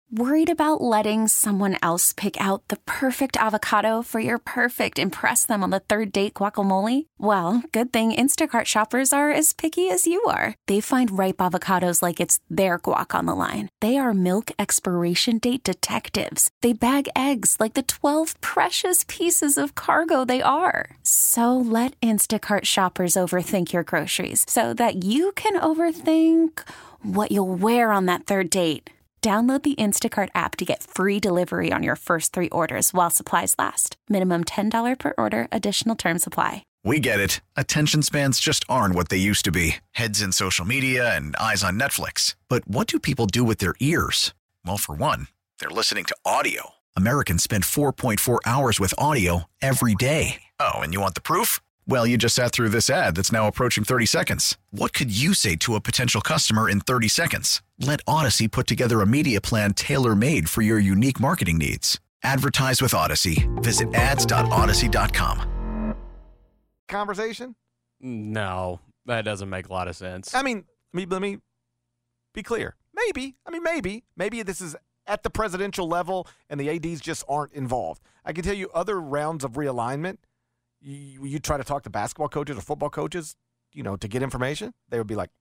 Worried about letting someone else pick out the perfect avocado for your perfect impress them on the third date guacamole? Well, good thing Instacart shoppers are as picky as you are. They find ripe avocados like it's their guac on the line. They are milk expiration date detectives. They bag eggs like the 12 precious pieces of cargo they are. So let Instacart shoppers overthink your groceries so that you can overthink what you'll wear on that third date. Download the Instacart app to get free delivery on your first 3 orders while supplies last. Minimum $10 per order. Additional terms apply. We get it. Attention spans just aren't what they used to be. Heads in social media and eyes on Netflix. But what do people do with their ears? Well, for one, they're listening to audio. Americans spend 4.4 hours with audio every day. Oh, and you want the proof? Well, you just sat through this ad that's now approaching 30 seconds. What could you say to a potential customer in 30 seconds? Let Odyssey put together a media plan tailor-made for your unique marketing needs. Advertise with Odyssey. Visit ads.odyssey.com. Conversation? No, that doesn't make a lot of sense. I mean, let me be clear. Maybe. Maybe this is at the presidential level and the ADs just aren't involved. I can tell you other rounds of realignment, you try to talk to basketball coaches or football coaches, to get information, they would be like,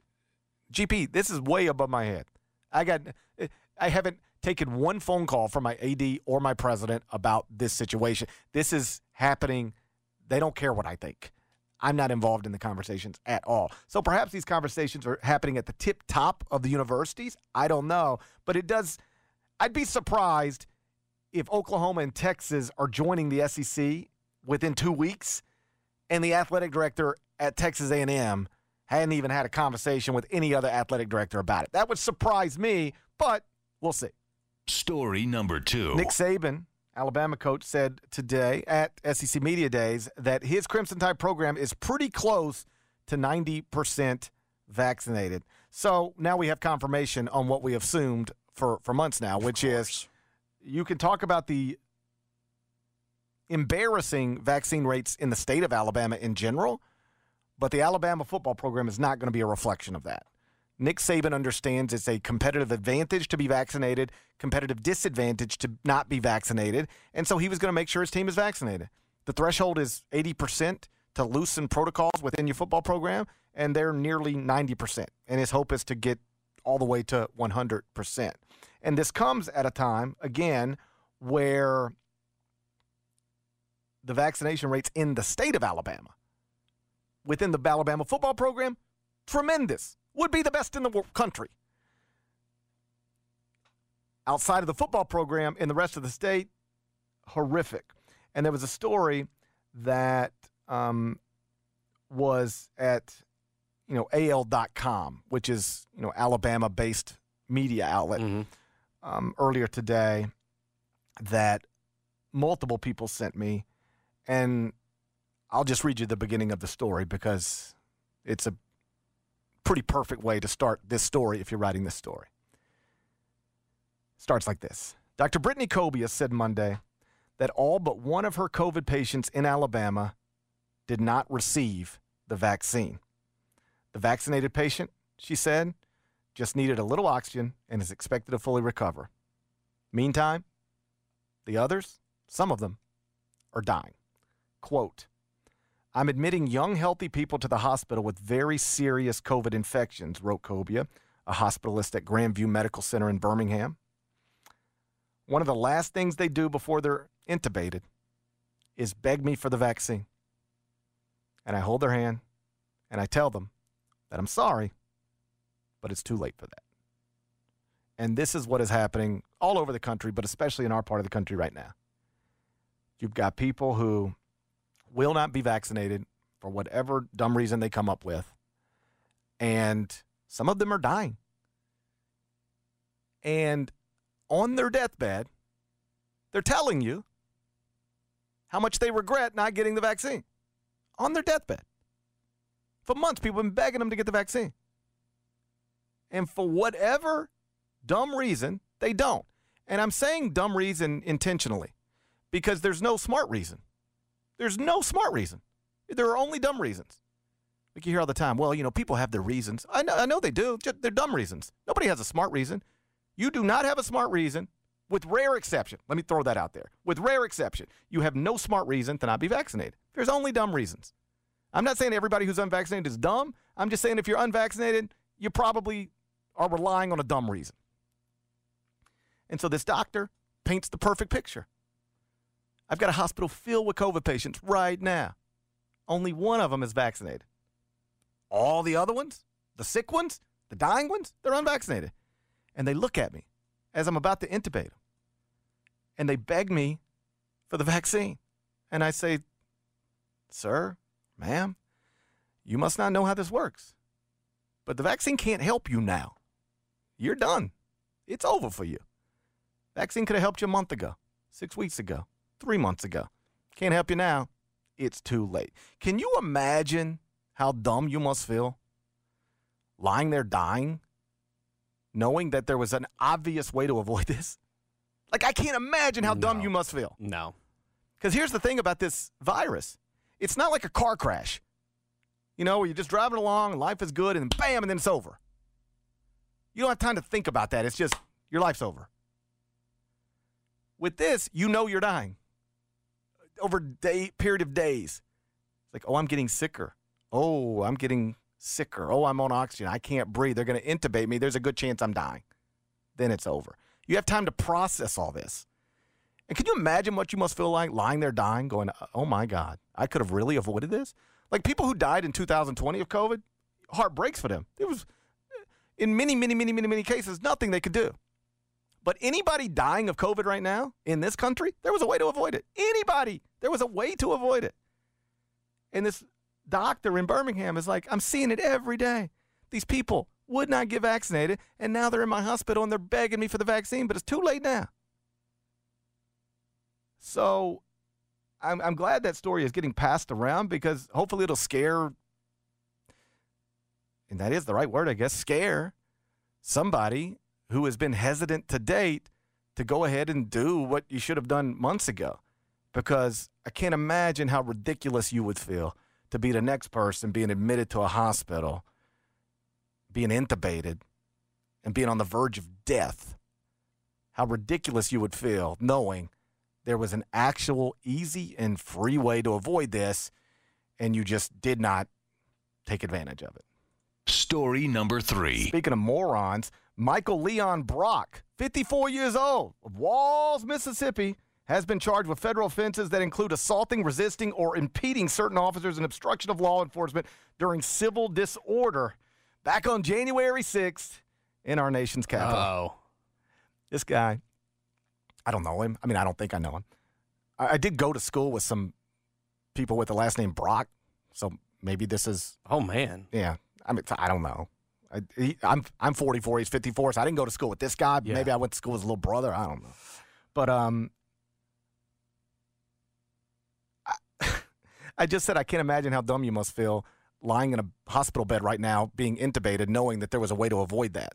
GP, this is way above my head. I haven't taken one phone call from my AD or my president about this situation. This is happening. They don't care what I think. I'm not involved in the conversations at all. So perhaps these conversations are happening at the tip top of the universities. I don't know. But I'd be surprised if Oklahoma and Texas are joining the SEC within 2 weeks, and the athletic director at Texas A&M hadn't even had a conversation with any other athletic director about it. That would surprise me, but we'll see. Story number 2. Nick Saban, Alabama coach, said today at SEC Media Days that his Crimson Tide program is pretty close to 90% vaccinated. So now we have confirmation on what we assumed for months now, which is you can talk about the embarrassing vaccine rates in the state of Alabama in general, but the Alabama football program is not going to be a reflection of that. Nick Saban understands it's a competitive advantage to be vaccinated, competitive disadvantage to not be vaccinated, and so he was going to make sure his team is vaccinated. The threshold is 80% to loosen protocols within your football program, and they're nearly 90%, and his hope is to get all the way to 100%. And this comes at a time, again, where the vaccination rates in the state of Alabama, within the Alabama football program, tremendous. Would be the best in the country. Outside of the football program in the rest of the state, horrific. And there was a story that was at, AL.com, which is, Alabama-based media outlet, earlier today that multiple people sent me. And I'll just read you the beginning of the story because it's a pretty perfect way to start this story if you're writing this story. Starts like this. Dr. Brittany Cobia said Monday that all but one of her COVID patients in Alabama did not receive the vaccine. The vaccinated patient, she said, just needed a little oxygen and is expected to fully recover. Meantime, the others, some of them, are dying. Quote, I'm admitting young, healthy people to the hospital with very serious COVID infections, wrote Cobia, a hospitalist at Grandview Medical Center in Birmingham. One of the last things they do before they're intubated is beg me for the vaccine. And I hold their hand and I tell them that I'm sorry, but it's too late for that. And this is what is happening all over the country, but especially in our part of the country right now. You've got people who will not be vaccinated for whatever dumb reason they come up with. And some of them are dying. And on their deathbed, they're telling you how much they regret not getting the vaccine. On their deathbed. For months, people have been begging them to get the vaccine. And for whatever dumb reason, they don't. And I'm saying dumb reason intentionally because there's no smart reason. There's no smart reason. There are only dumb reasons. Like you hear all the time, well, people have their reasons. I know they do. They're dumb reasons. Nobody has a smart reason. You do not have a smart reason, with rare exception. Let me throw that out there. With rare exception, you have no smart reason to not be vaccinated. There's only dumb reasons. I'm not saying everybody who's unvaccinated is dumb. I'm just saying if you're unvaccinated, you probably are relying on a dumb reason. And so this doctor paints the perfect picture. I've got a hospital filled with COVID patients right now. Only one of them is vaccinated. All the other ones, the sick ones, the dying ones, they're unvaccinated. And they look at me as I'm about to intubate them. And they beg me for the vaccine. And I say, sir, ma'am, you must not know how this works. But the vaccine can't help you now. You're done. It's over for you. Vaccine could have helped you a month ago, 6 weeks ago, 3 months ago. Can't help you now. It's too late. Can you imagine how dumb you must feel lying there dying, knowing that there was an obvious way to avoid this? Like, I can't imagine how dumb you must feel. No. Because here's the thing about this virus. It's not like a car crash, you know, where you're just driving along and life is good and then bam, and then it's over. You don't have time to think about that. It's just your life's over. With this, you know you're dying over a period of days. It's like, oh, I'm getting sicker. Oh, I'm getting sicker. Oh, I'm on oxygen. I can't breathe. They're going to intubate me. There's a good chance I'm dying. Then it's over. You have time to process all this. And can you imagine what you must feel like lying there dying, going, oh, my God, I could have really avoided this? Like people who died in 2020 of COVID, heart breaks for them. There was, in many cases, nothing they could do. But anybody dying of COVID right now in this country, there was a way to avoid it. Anybody, there was a way to avoid it. And this doctor in Birmingham is like, I'm seeing it every day. These people would not get vaccinated, and now they're in my hospital and they're begging me for the vaccine, but it's too late now. So I'm glad that story is getting passed around because hopefully it'll scare, and that is the right word, I guess, scare somebody who has been hesitant to date to go ahead and do what you should have done months ago. Because I can't imagine how ridiculous you would feel to be the next person being admitted to a hospital, being intubated, and being on the verge of death. How ridiculous you would feel knowing there was an actual easy and free way to avoid this, and you just did not take advantage of it. Story number 3. Speaking of morons, Michael Leon Brock, 54 years old, of Walls, Mississippi, has been charged with federal offenses that include assaulting, resisting, or impeding certain officers and obstruction of law enforcement during civil disorder back on January 6th in our nation's capital. Oh. This guy, I don't know him. I mean, I don't think I know him. I did go to school with some people with the last name Brock, so maybe this is... Oh, man. Yeah. I mean, I don't know. I'm 44. He's 54, so I didn't go to school with this guy. Yeah. Maybe I went to school with his little brother. I don't know. But I just said I can't imagine how dumb you must feel lying in a hospital bed right now being intubated knowing that there was a way to avoid that.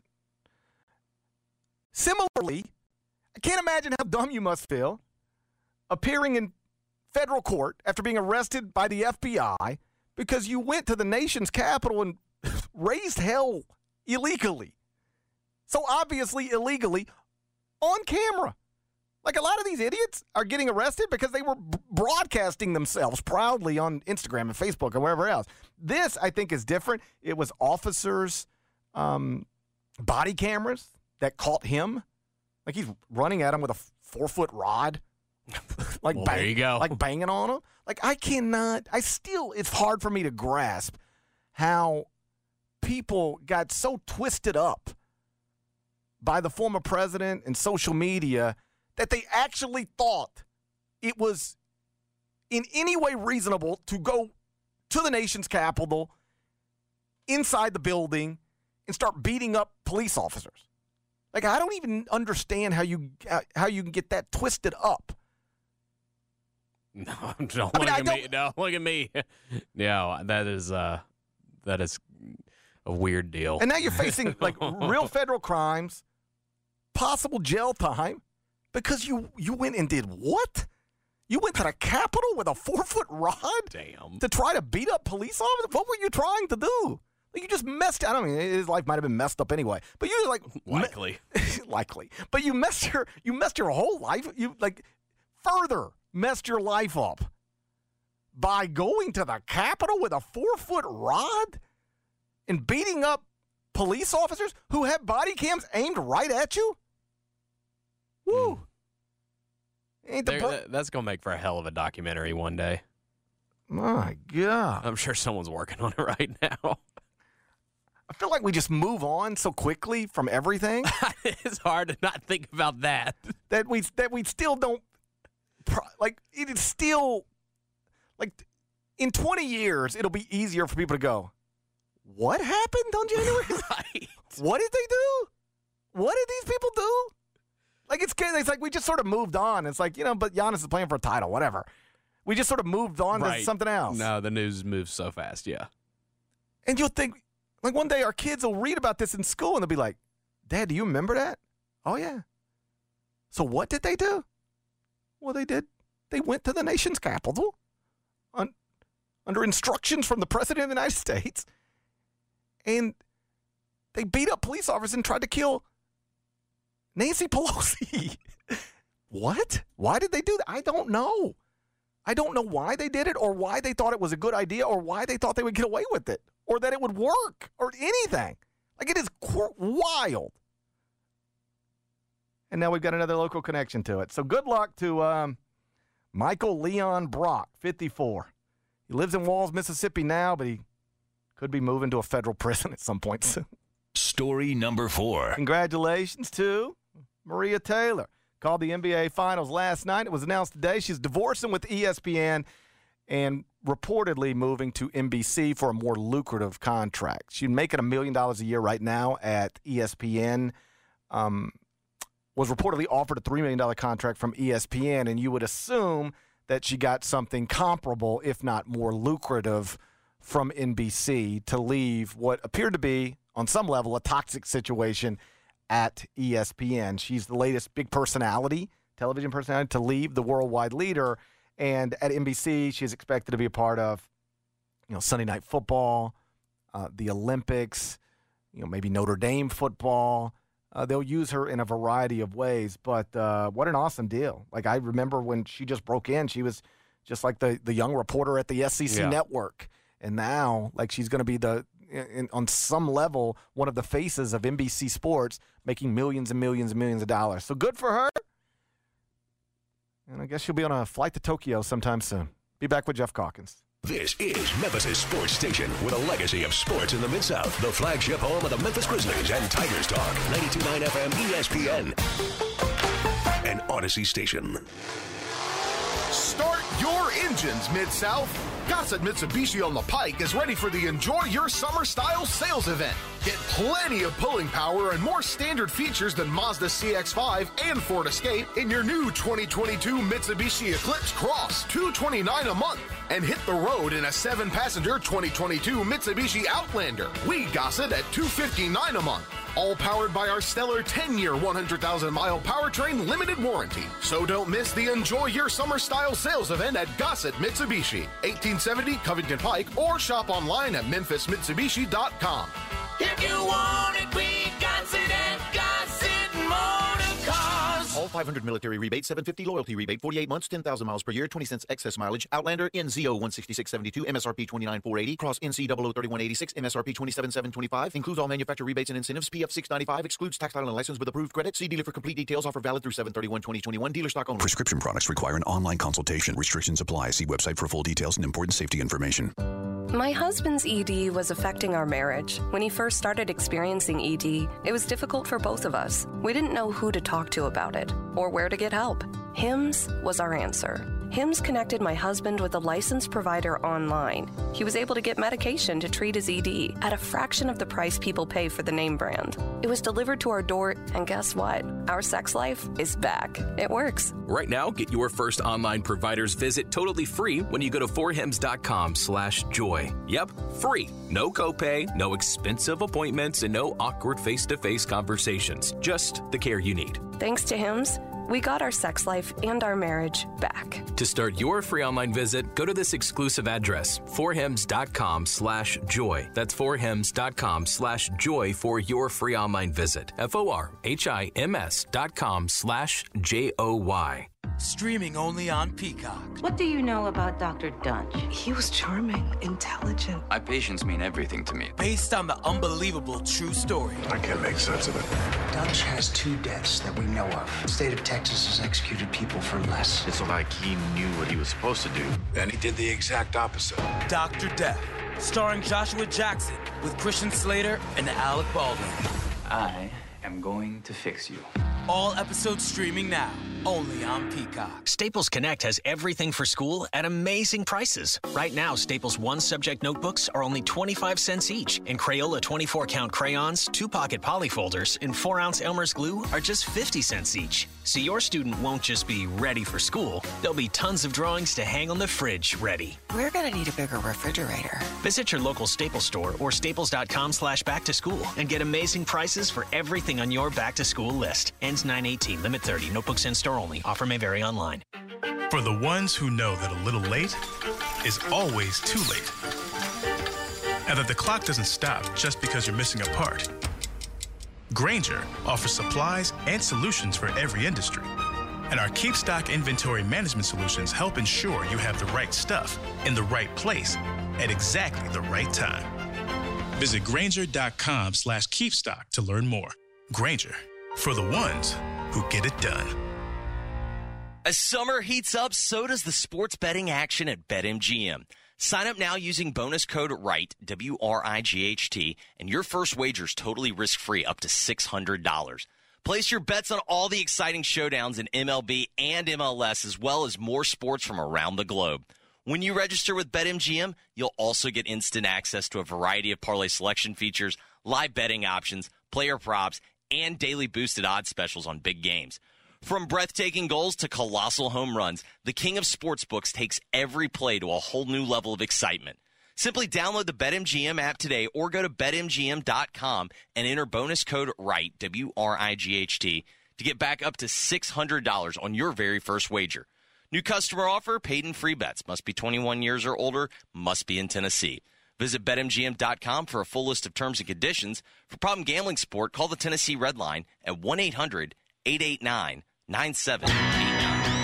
Similarly, I can't imagine how dumb you must feel appearing in federal court after being arrested by the FBI because you went to the nation's capital and raised hell illegally. So obviously illegally on camera. Like a lot of these idiots are getting arrested because they were broadcasting themselves proudly on Instagram and Facebook and wherever else. This, I think, is different. It was officers' body cameras that caught him. Like he's running at him with a 4-foot rod. Like there you go. Like banging on him. Like it's hard for me to grasp how people got so twisted up by the former president and social media that they actually thought it was in any way reasonable to go to the nation's capital, inside the building, and start beating up police officers. Like, I don't even understand how you can get that twisted up. No, don't look at me. No, look at me. Yeah, that is a weird deal. And now you're facing, like, real federal crimes, possible jail time, because you went and did what? You went to the Capitol with a 4-foot rod? Damn. To try to beat up police officers? What were you trying to do? Like, you just messed. I don't mean his life might have been messed up anyway, but you like Likely. likely. But you messed your whole life. You like further messed your life up by going to the Capitol with a 4-foot rod and beating up police officers who have body cams aimed right at you. Woo! That's gonna make for a hell of a documentary one day. My God. I'm sure someone's working on it right now. I feel like we just move on so quickly from everything It's hard to not think about that. that we still don't like. It is still like in 20 years it'll be easier for people to go, what happened on January? Right. What did they do? What did these people do? Like it's like we just sort of moved on. It's like, but Giannis is playing for a title, whatever. We just sort of moved on to something else. No, the news moves so fast, yeah. And you'll think, like one day our kids will read about this in school and they'll be like, Dad, do you remember that? Oh, yeah. So what did they do? Well, they went to the nation's capital under instructions from the President of the United States, and they beat up police officers and tried to kill Nancy Pelosi. What? Why did they do that? I don't know. I don't know why they did it or why they thought it was a good idea or why they thought they would get away with it or that it would work or anything. Like, it is wild. And now we've got another local connection to it. So good luck to Michael Leon Brock, 54. He lives in Walls, Mississippi now, but he could be moving to a federal prison at some point soon. Story number 4. Congratulations to Maria Taylor. Called the NBA Finals last night. It was announced today she's divorcing with ESPN and reportedly moving to NBC for a more lucrative contract. She's making $1 million a year right now at ESPN. Was reportedly offered a $3 million contract from ESPN, and you would assume that she got something comparable, if not more lucrative, from NBC to leave what appeared to be, on some level, a toxic situation at ESPN. She's the latest big personality, television personality, to leave the worldwide leader. And at NBC, she's expected to be a part of, Sunday Night Football, the Olympics, maybe Notre Dame football. They'll use her in a variety of ways. But what an awesome deal. Like, I remember when she just broke in, she was just like the young reporter at the SEC network. And now, like, she's going to be on some level, one of the faces of NBC Sports, making millions and millions and millions of dollars. So good for her. And I guess she'll be on a flight to Tokyo sometime soon. Be back with Jeff Calkins. This is Memphis' sports station with a legacy of sports in the Mid-South. The flagship home of the Memphis Grizzlies and Tigers Talk. 92.9 FM ESPN. An Odyssey station. Start your engines, Mid-South. Gossett Mitsubishi on the Pike is ready for the Enjoy Your Summer Style sales event. Get plenty of pulling power and more standard features than Mazda CX-5 and Ford Escape in your new 2022 Mitsubishi Eclipse Cross, $229 a month. And hit the road in a 7-passenger 2022 Mitsubishi Outlander. We Gossett at $259 a month. All powered by our stellar 10-year, 100,000-mile powertrain limited warranty. So don't miss the Enjoy Your Summer Style sales event at Gossett Mitsubishi, 1870 Covington Pike, or shop online at memphismitsubishi.com. If you want it, we Gossett at Gossett Motor Cars. All 500 military rebate, 750 loyalty rebate, 48 months, 10,000 miles per year, 20 cents excess mileage. Outlander, NZO 16672, MSRP 29480, Cross NC 003186, MSRP 27725. Includes all manufacturer rebates and incentives. PF 695 excludes tax title and license with approved credit. See dealer for complete details. Offer valid through 7/31/2021. Dealer stock only. Prescription products require an online consultation. Restrictions apply. See website for full details and important safety information. My husband's ED was affecting our marriage. When he first started experiencing ED, it was difficult for both of us. We didn't know who to talk to about it or where to get help. HIMS was our answer. HIMS connected my husband with a licensed provider online. He was able to get medication to treat his ED at a fraction of the price people pay for the name brand. It was delivered to our door, and guess what? Our sex life is back. It works. Right now, get your first online provider's visit totally free when you go to forhims.com/joy. Yep, free. No copay, no expensive appointments, and no awkward face-to-face conversations. Just the care you need. Thanks to HIMS, we got our sex life and our marriage back. To start your free online visit, go to this exclusive address, forhims.com/joy. That's forhims.com/joy for your free online visit. forhims.com/JOY. Streaming only on Peacock. What do you know about Dr. Dunch? He was charming, intelligent. My patients mean everything to me. Based on the unbelievable true story. I can't make sense of it. Dunch has 2 deaths that we know of. The state of Texas has executed people for less. It's like he knew what he was supposed to do, and he did the exact opposite. Dr. Death, starring Joshua Jackson with Christian Slater and Alec Baldwin. I am going to fix you. All episodes streaming now, only on Peacock. Staples Connect has everything for school at amazing prices. Right now, Staples 1-subject notebooks are only 25 cents each, and Crayola 24-count crayons, 2-pocket poly folders, and 4-ounce Elmer's glue are just 50 cents each. So your student won't just be ready for school, there'll be tons of drawings to hang on the fridge ready. We're gonna need a bigger refrigerator. Visit your local Staples store or staples.com/back-to-school and get amazing prices for everything on your back-to-school list. Ends 9/18, limit 30, notebooks in store only. Offer may vary online. For the ones who know that a little late is always too late, and that the clock doesn't stop just because you're missing a part, Grainger offers supplies and solutions for every industry. And our Keep Stock inventory management solutions help ensure you have the right stuff in the right place at exactly the right time. Visit Grainger.com/keepstock to learn more. Grainger, for the ones who get it done. As summer heats up, so does the sports betting action at BetMGM. Sign up now using bonus code WRIGHT, WRIGHT, and your first wager's totally risk-free up to $600. Place your bets on all the exciting showdowns in MLB and MLS, as well as more sports from around the globe. When you register with BetMGM, you'll also get instant access to a variety of parlay selection features, live betting options, player props, and daily boosted odds specials on big games. From breathtaking goals to colossal home runs, the king of sportsbooks takes every play to a whole new level of excitement. Simply download the BetMGM app today or go to BetMGM.com and enter bonus code WRIGHT, WRIGHT, to get back up to $600 on your very first wager. New customer offer, paid in free bets. Must be 21 years or older, must be in Tennessee. Visit BetMGM.com for a full list of terms and conditions. For problem gambling support, call the Tennessee Red Line at 1-800-889-9789.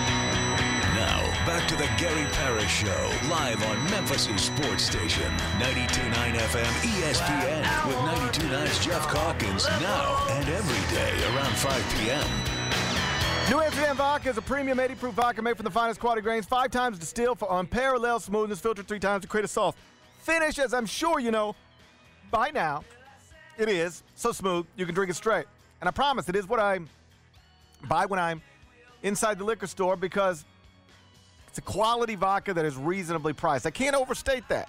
Now, back to the Gary Parrish Show, live on Memphis' sports station, 92.9 FM ESPN, with 92.9's Jeff Calkins, now and every day around 5 p.m. New Amsterdam Vodka is a premium 80-proof vodka made from the finest quality grains, 5 times distilled for unparalleled smoothness, filtered 3 times to create a soft finish, as I'm sure you know by now. It is so smooth, you can drink it straight. And I promise it is what I buy when I'm inside the liquor store, because it's a quality vodka that is reasonably priced. I can't overstate that.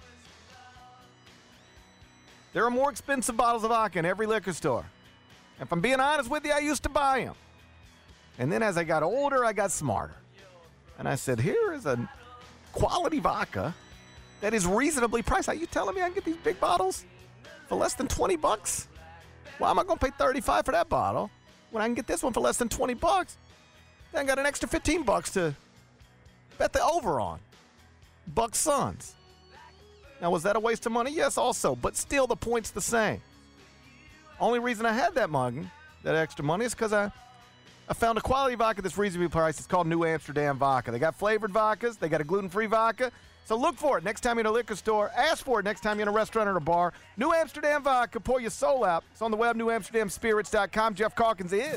There are more expensive bottles of vodka in every liquor store. If I'm being honest with you, I used to buy them. And then as I got older, I got smarter. And I said, here is a quality vodka that is reasonably priced. Are you telling me I can get these big bottles for less than $20? Why am I going to pay $35 for that bottle when I can get this one for less than $20? Then I got an extra $15 to bet the over on. Bucks Suns. Now, was that a waste of money? Yes, also. But still, the point's the same. Only reason I had that mugging, that extra money, is because I found a quality vodka that's reasonably priced. It's called New Amsterdam Vodka. They got flavored vodkas. They got a gluten-free vodka. So look for it next time you're in a liquor store. Ask for it next time you're in a restaurant or a bar. New Amsterdam Vodka. Pour your soul out. It's on the web, newamsterdamspirits.com. Jeff Calkins is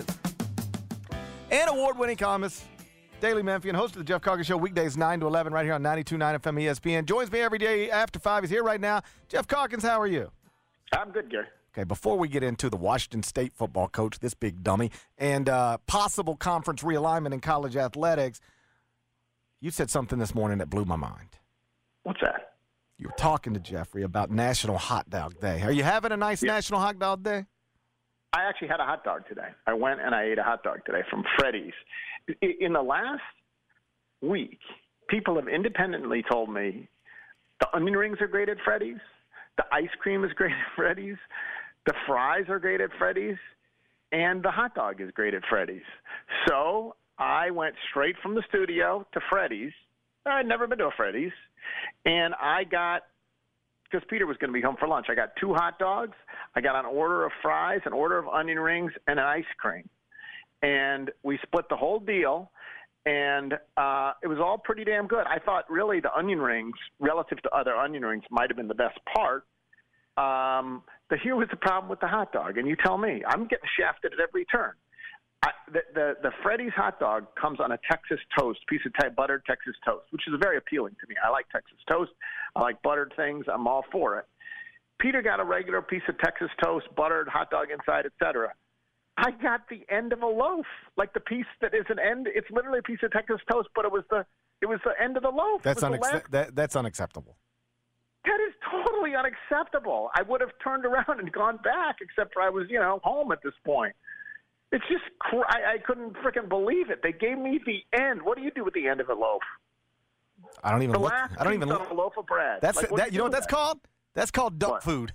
an award-winning columnist, Daily Memphian, host of the Jeff Calkins Show, weekdays 9 to 11 right here on 92.9 FM ESPN. Joins me every day after 5. He's here right now. Jeff Calkins, how are you? I'm good, Gary. Okay, before we get into the Washington State football coach, this big dummy, and possible conference realignment in college athletics, you said something this morning that blew my mind. What's that? You were talking to Jeffrey about National Hot Dog Day. Are you having a nice National Hot Dog Day? I actually had a hot dog today. I went and I ate a hot dog today from Freddy's. In the last week, people have independently told me the onion rings are great at Freddy's, the ice cream is great at Freddy's, the fries are great at Freddy's, and the hot dog is great at Freddy's. So I went straight from the studio to Freddy's. I'd never been to a Freddy's. And I got, because Peter was going to be home for lunch, I got 2 hot dogs. I got an order of fries, an order of onion rings, and an ice cream. And we split the whole deal. And it was all pretty damn good. I thought really the onion rings, relative to other onion rings, might have been the best part. But here was the problem with the hot dog. And you tell me, I'm getting shafted at every turn. The Freddy's hot dog comes on a Texas toast, piece of buttered Texas toast, which is very appealing to me. I like Texas toast. I like buttered things. I'm all for it. Peter got a regular piece of Texas toast, buttered, hot dog inside, etc. I got the end of a loaf, like the piece that is an end. It's literally a piece of Texas toast, but it was the end of the loaf. That's unacceptable. That is totally unacceptable. I would have turned around and gone back, except for I was, home at this point. It's just I couldn't freaking believe it. They gave me the end. What do you do with the end of a loaf? I don't even look. I don't even look. A loaf of bread. That's that. You know what that's called? That's called duck food.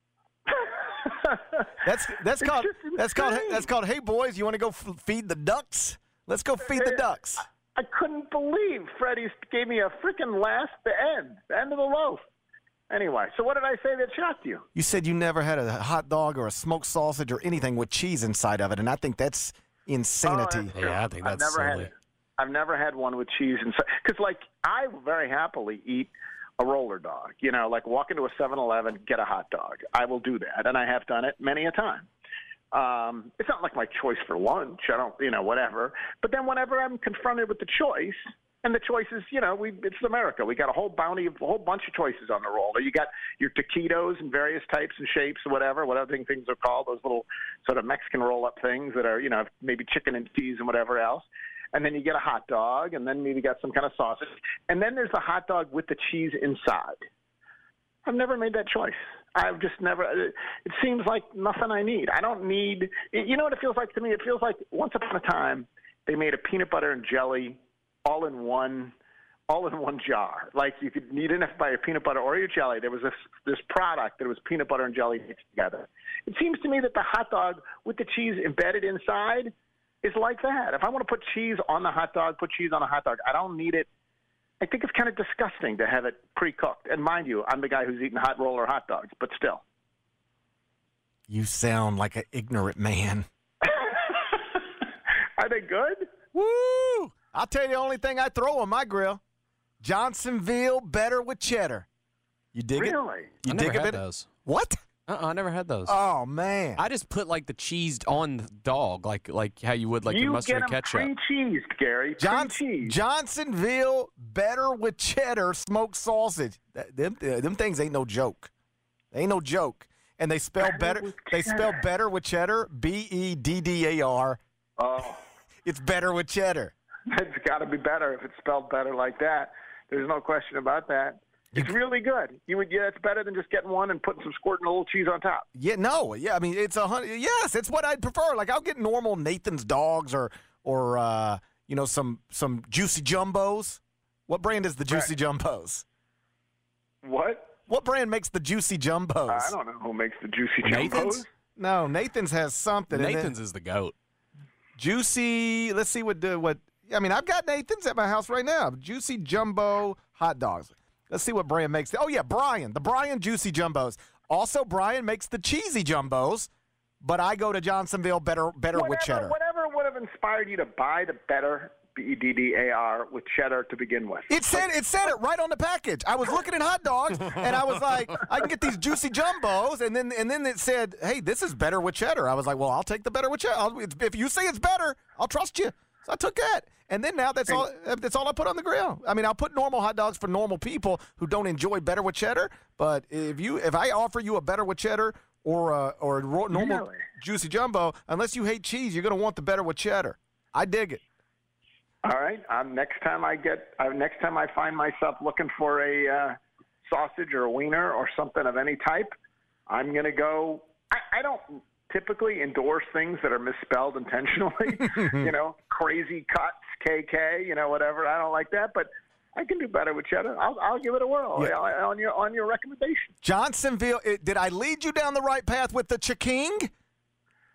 That's called. Hey boys, you want to go feed the ducks? Let's go feed the ducks. I couldn't believe Freddy's gave me a freaking the end of the loaf. Anyway, so what did I say that shocked you? You said you never had a hot dog or a smoked sausage or anything with cheese inside of it, and I think that's insanity. I think that's silly. I've never had one with cheese inside. Because, I very happily eat a roller dog. Like walk into a 7-Eleven, get a hot dog. I will do that, and I have done it many a time. It's not like my choice for lunch. I don't, whatever. But then whenever I'm confronted with the choice, and the choices, it's America. We got a whole bunch of choices on the roller. You got your taquitos in various types and shapes, whatever things are called, those little sort of Mexican roll-up things that are, maybe chicken and cheese and whatever else. And then you get a hot dog, and then maybe got some kind of sausage. And then there's the hot dog with the cheese inside. I've never made that choice. I've just never – it seems like nothing I need. I don't need – you know what it feels like to me? It feels like once upon a time they made a peanut butter and jelly all in one jar. Like you didn't have to buy a peanut butter or your jelly. There was this product that was peanut butter and jelly mixed together. It seems to me that the hot dog with the cheese embedded inside is like that. If I want to put cheese on the hot dog, put cheese on a hot dog. I don't need it. I think it's kind of disgusting to have it pre-cooked. And mind you, I'm the guy who's eating hot roller hot dogs, but still. You sound like an ignorant man. Are they good? Woo! I'll tell you the only thing I throw on my grill. Johnsonville better with cheddar. You dig it? Really? You I dig never a had bit? those. What? I never had those. Oh man! I just put the cheese on the dog, like how you would your mustard and ketchup. You get free cheese, Gary. Cheese. Johnsonville better with cheddar smoked sausage. Them things ain't no joke. They ain't no joke. And they spell better. They spell better with cheddar. BEDDAR. Oh, it's better with cheddar. It's got to be better if it's spelled better like that. There's no question about that. It's really good. It's better than just getting one and squirting a little cheese on top. Yeah, no, yeah. I mean, it's yes, it's what I'd prefer. Like I'll get normal Nathan's dogs or some Juicy Jumbos. What brand is the Juicy Jumbos? What brand makes the Juicy Jumbos? I don't know who makes the Juicy Jumbos. Nathan's? No, Nathan's has something. Nathan's is the GOAT. Juicy. Let's see what. I mean, I've got Nathan's at my house right now. Juicy Jumbo hot dogs. Let's see what Brian makes. Oh, yeah, Brian. The Brian Juicy Jumbos. Also, Brian makes the Cheesy Jumbos, but I go to Johnsonville better with cheddar. Whatever would have inspired you to buy the better BEDDAR with cheddar to begin with? It said it right on the package. I was looking at hot dogs, and I was like, I can get these Juicy Jumbos, and then it said, hey, this is better with cheddar. I was like, well, I'll take the better with cheddar. If you say it's better, I'll trust you. So I took that. And then now that's all I put on the grill. I mean, I'll put normal hot dogs for normal people who don't enjoy better with cheddar. But if I offer you a better with cheddar or a normal Juicy Jumbo, unless you hate cheese, you're going to want the better with cheddar. I dig it. All right. Next time I find myself looking for a sausage or a wiener or something of any type, I'm going to go. I don't typically endorse things that are misspelled intentionally. Crazy Cuts, KK, whatever. I don't like that, but I can do better with cheddar. I'll give it a whirl on your recommendation. Johnsonville. Did I lead you down the right path with the Chiking?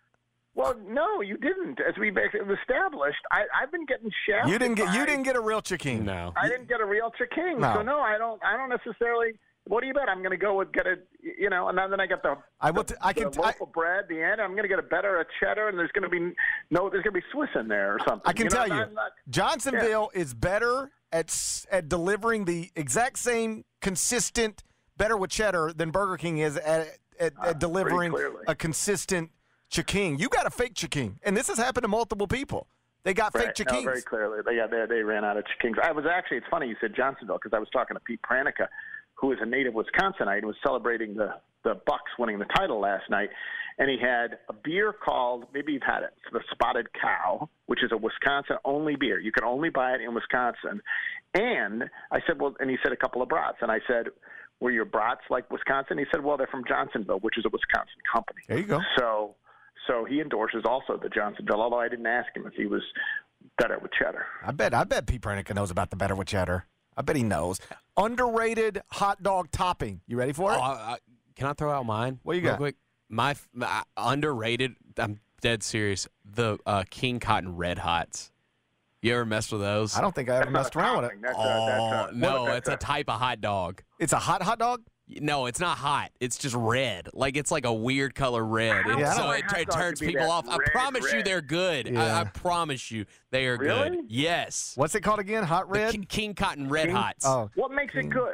Well, no, you didn't. As we've established, I've been getting shafted. You didn't get a real Chiking. No. I didn't get a real Chiking. No. So no, I don't necessarily. What do you bet? I'm going to go with get a, and then I got the local bread, the end. I'm going to get a better cheddar, and there's going to be Swiss in there or something. I can tell you, Johnsonville is better at delivering the exact same consistent better with cheddar than Burger King is at delivering a consistent Chiking. You got a fake Chiking, and this has happened to multiple people. They got fake Chikings. No, very clearly. They ran out of Chikings. It's funny you said Johnsonville because I was talking to Pete Pranica, who is a native Wisconsinite and was celebrating the Bucks winning the title last night. And he had a beer called, maybe you've had it, the Spotted Cow, which is a Wisconsin-only beer. You can only buy it in Wisconsin. And I said, well, and he said a couple of brats. And I said, were your brats like Wisconsin? He said, well, they're from Johnsonville, which is a Wisconsin company. There you go. So he endorses also the Johnsonville, although I didn't ask him if he was better with cheddar. I bet Pete Pranica knows about the better with cheddar. I bet he knows. Underrated hot dog topping. You ready for it? Can I throw out mine? What you got? Real quick? My underrated, I'm dead serious, the King Cotton Red Hots. You ever messed with those? I don't think I ever messed around with it. It's a type of hot dog. It's a hot dog? No, it's not hot. It's just red. Like, it's like a weird color red. So it turns people off. I promise you they're good. Yeah. I promise you they are Really? good. Yes. What's it called again? Hot red? King Cotton Red Hots. Oh. What makes it good?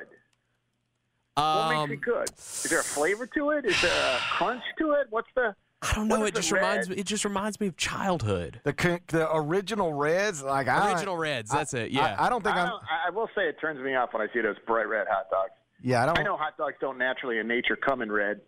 What makes it good? Is there a flavor to it? Is there a crunch to it? What's the... I don't know. It just reminds me of childhood. The original Reds, Reds. That's it. Yeah. I don't think I will say it turns me off when I see those bright red hot dogs. Yeah, I know hot dogs don't naturally in nature come in red.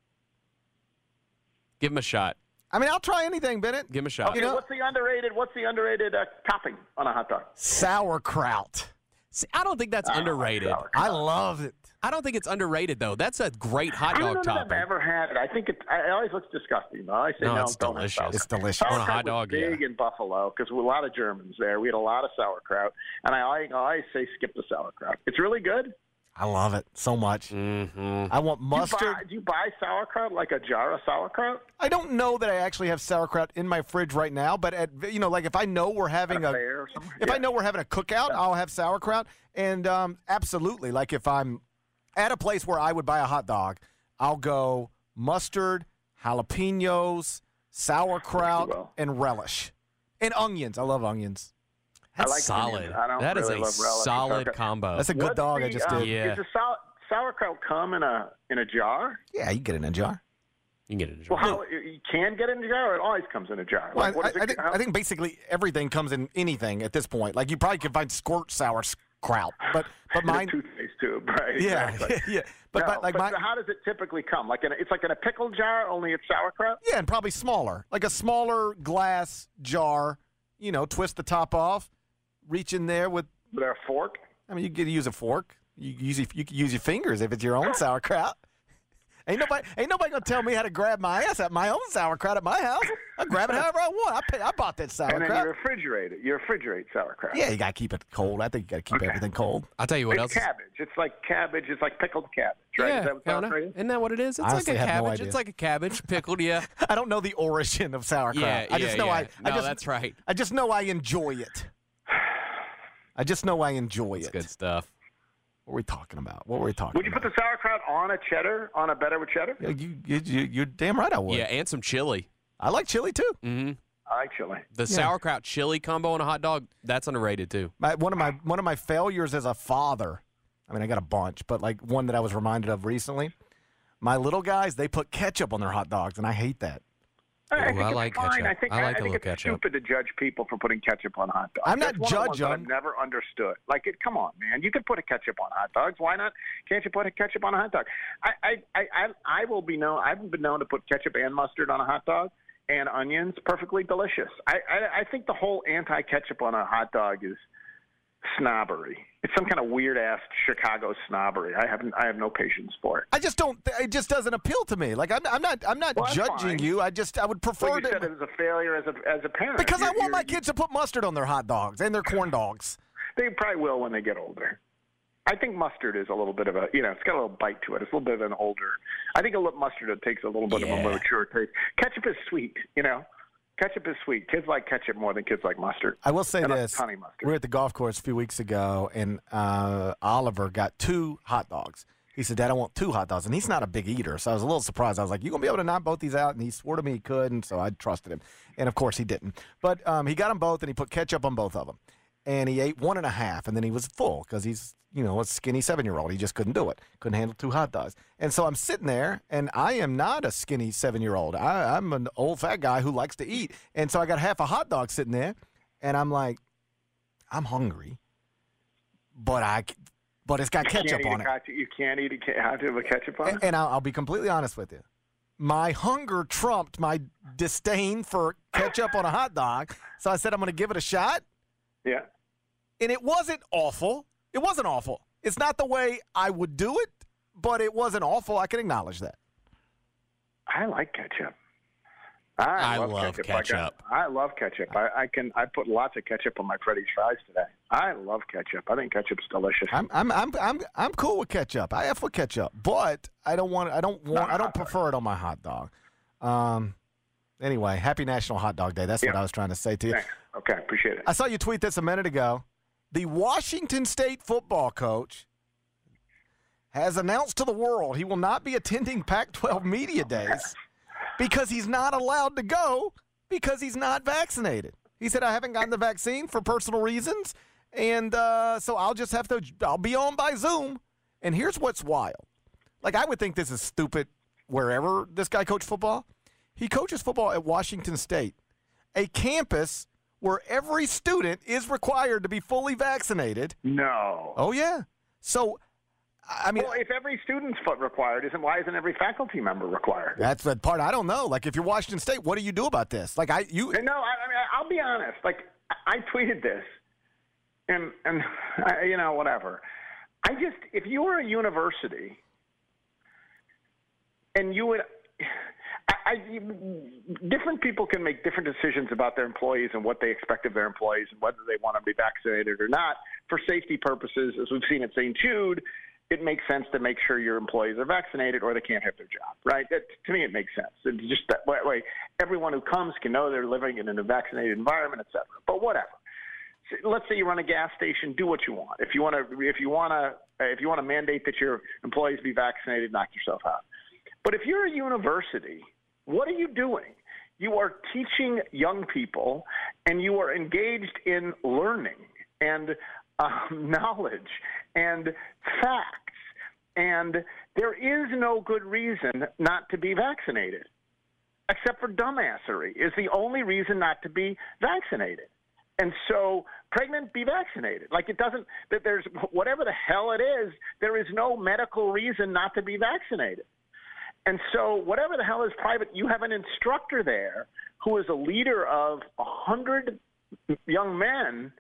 Give them a shot. I mean, I'll try anything, Bennett. Give them a shot. Okay, what's the underrated topping on a hot dog? Sauerkraut. See, I don't think that's underrated. I love it. I don't think it's underrated though. That's a great hot dog I don't know topping. that I've ever had it. I think it always looks disgusting. Though. I say no, it's delicious. It's delicious. On a hot dog, was big in Buffalo because we had a lot of Germans there. We had a lot of sauerkraut, and I always say skip the sauerkraut. It's really good. I love it so much. Mm-hmm. I want mustard. Do you buy sauerkraut, like a jar of sauerkraut? I don't know that I actually have sauerkraut in my fridge right now, but like if I know we're having I know we're having a cookout, I'll have sauerkraut. And absolutely, like if I'm at a place where I would buy a hot dog, I'll go mustard, jalapenos, sauerkraut, and relish, and onions. I love onions. That's like solid. That is a solid combo. That's a good dog. I just did. Does the sauerkraut come in a jar? Yeah, you get it in a jar. You can get it in a jar. Well, you can get it in a jar, or it always comes in a jar. Well, I think basically everything comes in anything at this point. Like you probably could find squirt sauerkraut, but mine toothpaste tube, right? Yeah, exactly. yeah. But how does it typically come? It's like in a pickle jar, only it's sauerkraut. Yeah, and probably smaller, like a smaller glass jar. Twist the top off. Reach in there with a fork. I mean, you could use a fork. You could use your fingers if it's your own sauerkraut. Ain't nobody gonna tell me how to grab my ass at my own sauerkraut at my house. I grab it however I want. I bought that sauerkraut. And then you refrigerate sauerkraut. Yeah, you gotta keep it cold. I think you gotta keep everything cold. I'll tell you what else. Cabbage. It's like cabbage. It's like pickled cabbage, right? Yeah, isn't that what it is? It's Honestly, like a I have no cabbage. idea. It's like a cabbage pickled. Yeah. I don't know the origin of sauerkraut. Yeah, I just know that's right. I just know I enjoy it. I just know I enjoy it. Good stuff. What were we talking about? Would you put the sauerkraut on a cheddar, on a better with cheddar? Yeah, you're damn right I would. Yeah, and some chili. I like chili too. Mm-hmm. I like chili. The sauerkraut chili combo on a hot dog, that's underrated too. One of my failures as a father, I mean I got a bunch, but like one that I was reminded of recently, my little guys, they put ketchup on their hot dogs, and I hate that. I think like it's fine. ketchup. I think it's ketchup. stupid to judge people for putting ketchup on hot dogs. I'm not That's one of the ones judging. that I've never understood. Come on, man. You can put a ketchup on hot dogs. Why not? Can't you put a ketchup on a hot dog? I will be known. I've been known to put ketchup and mustard on a hot dog and onions. Perfectly delicious. I think the whole anti-ketchup on a hot dog is snobbery. It's some kind of weird ass Chicago snobbery. I have no patience for it. I just don't. It just doesn't appeal to me. Like I'm not judging you. I would prefer. Well, you said it was a failure as a parent. Because I want my kids to put mustard on their hot dogs and their corn dogs. They probably will when they get older. I think mustard is a little bit of a, it's got a little bite to it. It's a little bit of an older. I think mustard takes a little bit of a mature taste. Ketchup is sweet, Ketchup is sweet. Kids like ketchup more than kids like mustard. I will say And this. honey mustard. We were at the golf course a few weeks ago, and Oliver got 2 hot dogs. He said, Dad, I want 2 hot dogs. And he's not a big eater, so I was a little surprised. I was like, you going to be able to knock both these out? And he swore to me he could, and so I trusted him. And, of course, he didn't. But he got them both, and he put ketchup on both of them. And he ate 1.5, and then he was full because he's, a skinny 7-year-old. He just couldn't do it. Couldn't handle 2 hot dogs. And so I'm sitting there, and I am not a skinny 7-year-old. I'm an old fat guy who likes to eat. And so I got half a hot dog sitting there, and I'm like, I'm hungry, but it's got ketchup on it. You can't eat a hot dog with ketchup on it? And I'll be completely honest with you. My hunger trumped my disdain for ketchup on a hot dog. So I said, I'm going to give it a shot. Yeah. And it wasn't awful. It wasn't awful. It's not the way I would do it, but it wasn't awful. I can acknowledge that. I like ketchup. I love ketchup. I love ketchup. I put lots of ketchup on my Freddy's fries today. I love ketchup. I think ketchup's delicious. I'm cool with ketchup. I F with ketchup, but I don't prefer it on my hot dog. Anyway, happy National Hot Dog Day. That's what I was trying to say to you. Thanks. Okay, appreciate it. I saw you tweet this a minute ago. The Washington State football coach has announced to the world he will not be attending Pac-12 media days because he's not allowed to go because he's not vaccinated. He said, I haven't gotten the vaccine for personal reasons, and so I'll be on by Zoom. And here's what's wild. Like, I would think this is stupid wherever this guy coached football. He coaches football at Washington State, a campus where every student is required to be fully vaccinated. No. Oh, yeah. So, I mean. Well, if every student's required, why isn't every faculty member required? That's the part I don't know. Like, if you're Washington State, what do you do about this? Like, No, I'll be honest. Like, I tweeted this, and whatever. If you were a university, and you would. Different people can make different decisions about their employees and what they expect of their employees and whether they want to be vaccinated or not. For safety purposes, as we've seen at St. Jude, it makes sense to make sure your employees are vaccinated or they can't have their job, right? To me, it makes sense. It's just that way everyone who comes can know they're living in a vaccinated environment, et cetera. But whatever. Let's say you run a gas station, do what you want. If you want to mandate that your employees be vaccinated, knock yourself out. But if you're a university, what are you doing? You are teaching young people, and you are engaged in learning and knowledge and facts. And there is no good reason not to be vaccinated, except for dumbassery is the only reason not to be vaccinated. And so pregnant, be vaccinated. Like there's whatever the hell it is, there is no medical reason not to be vaccinated. And so whatever the hell is private, you have an instructor there who is a leader of 100 young men.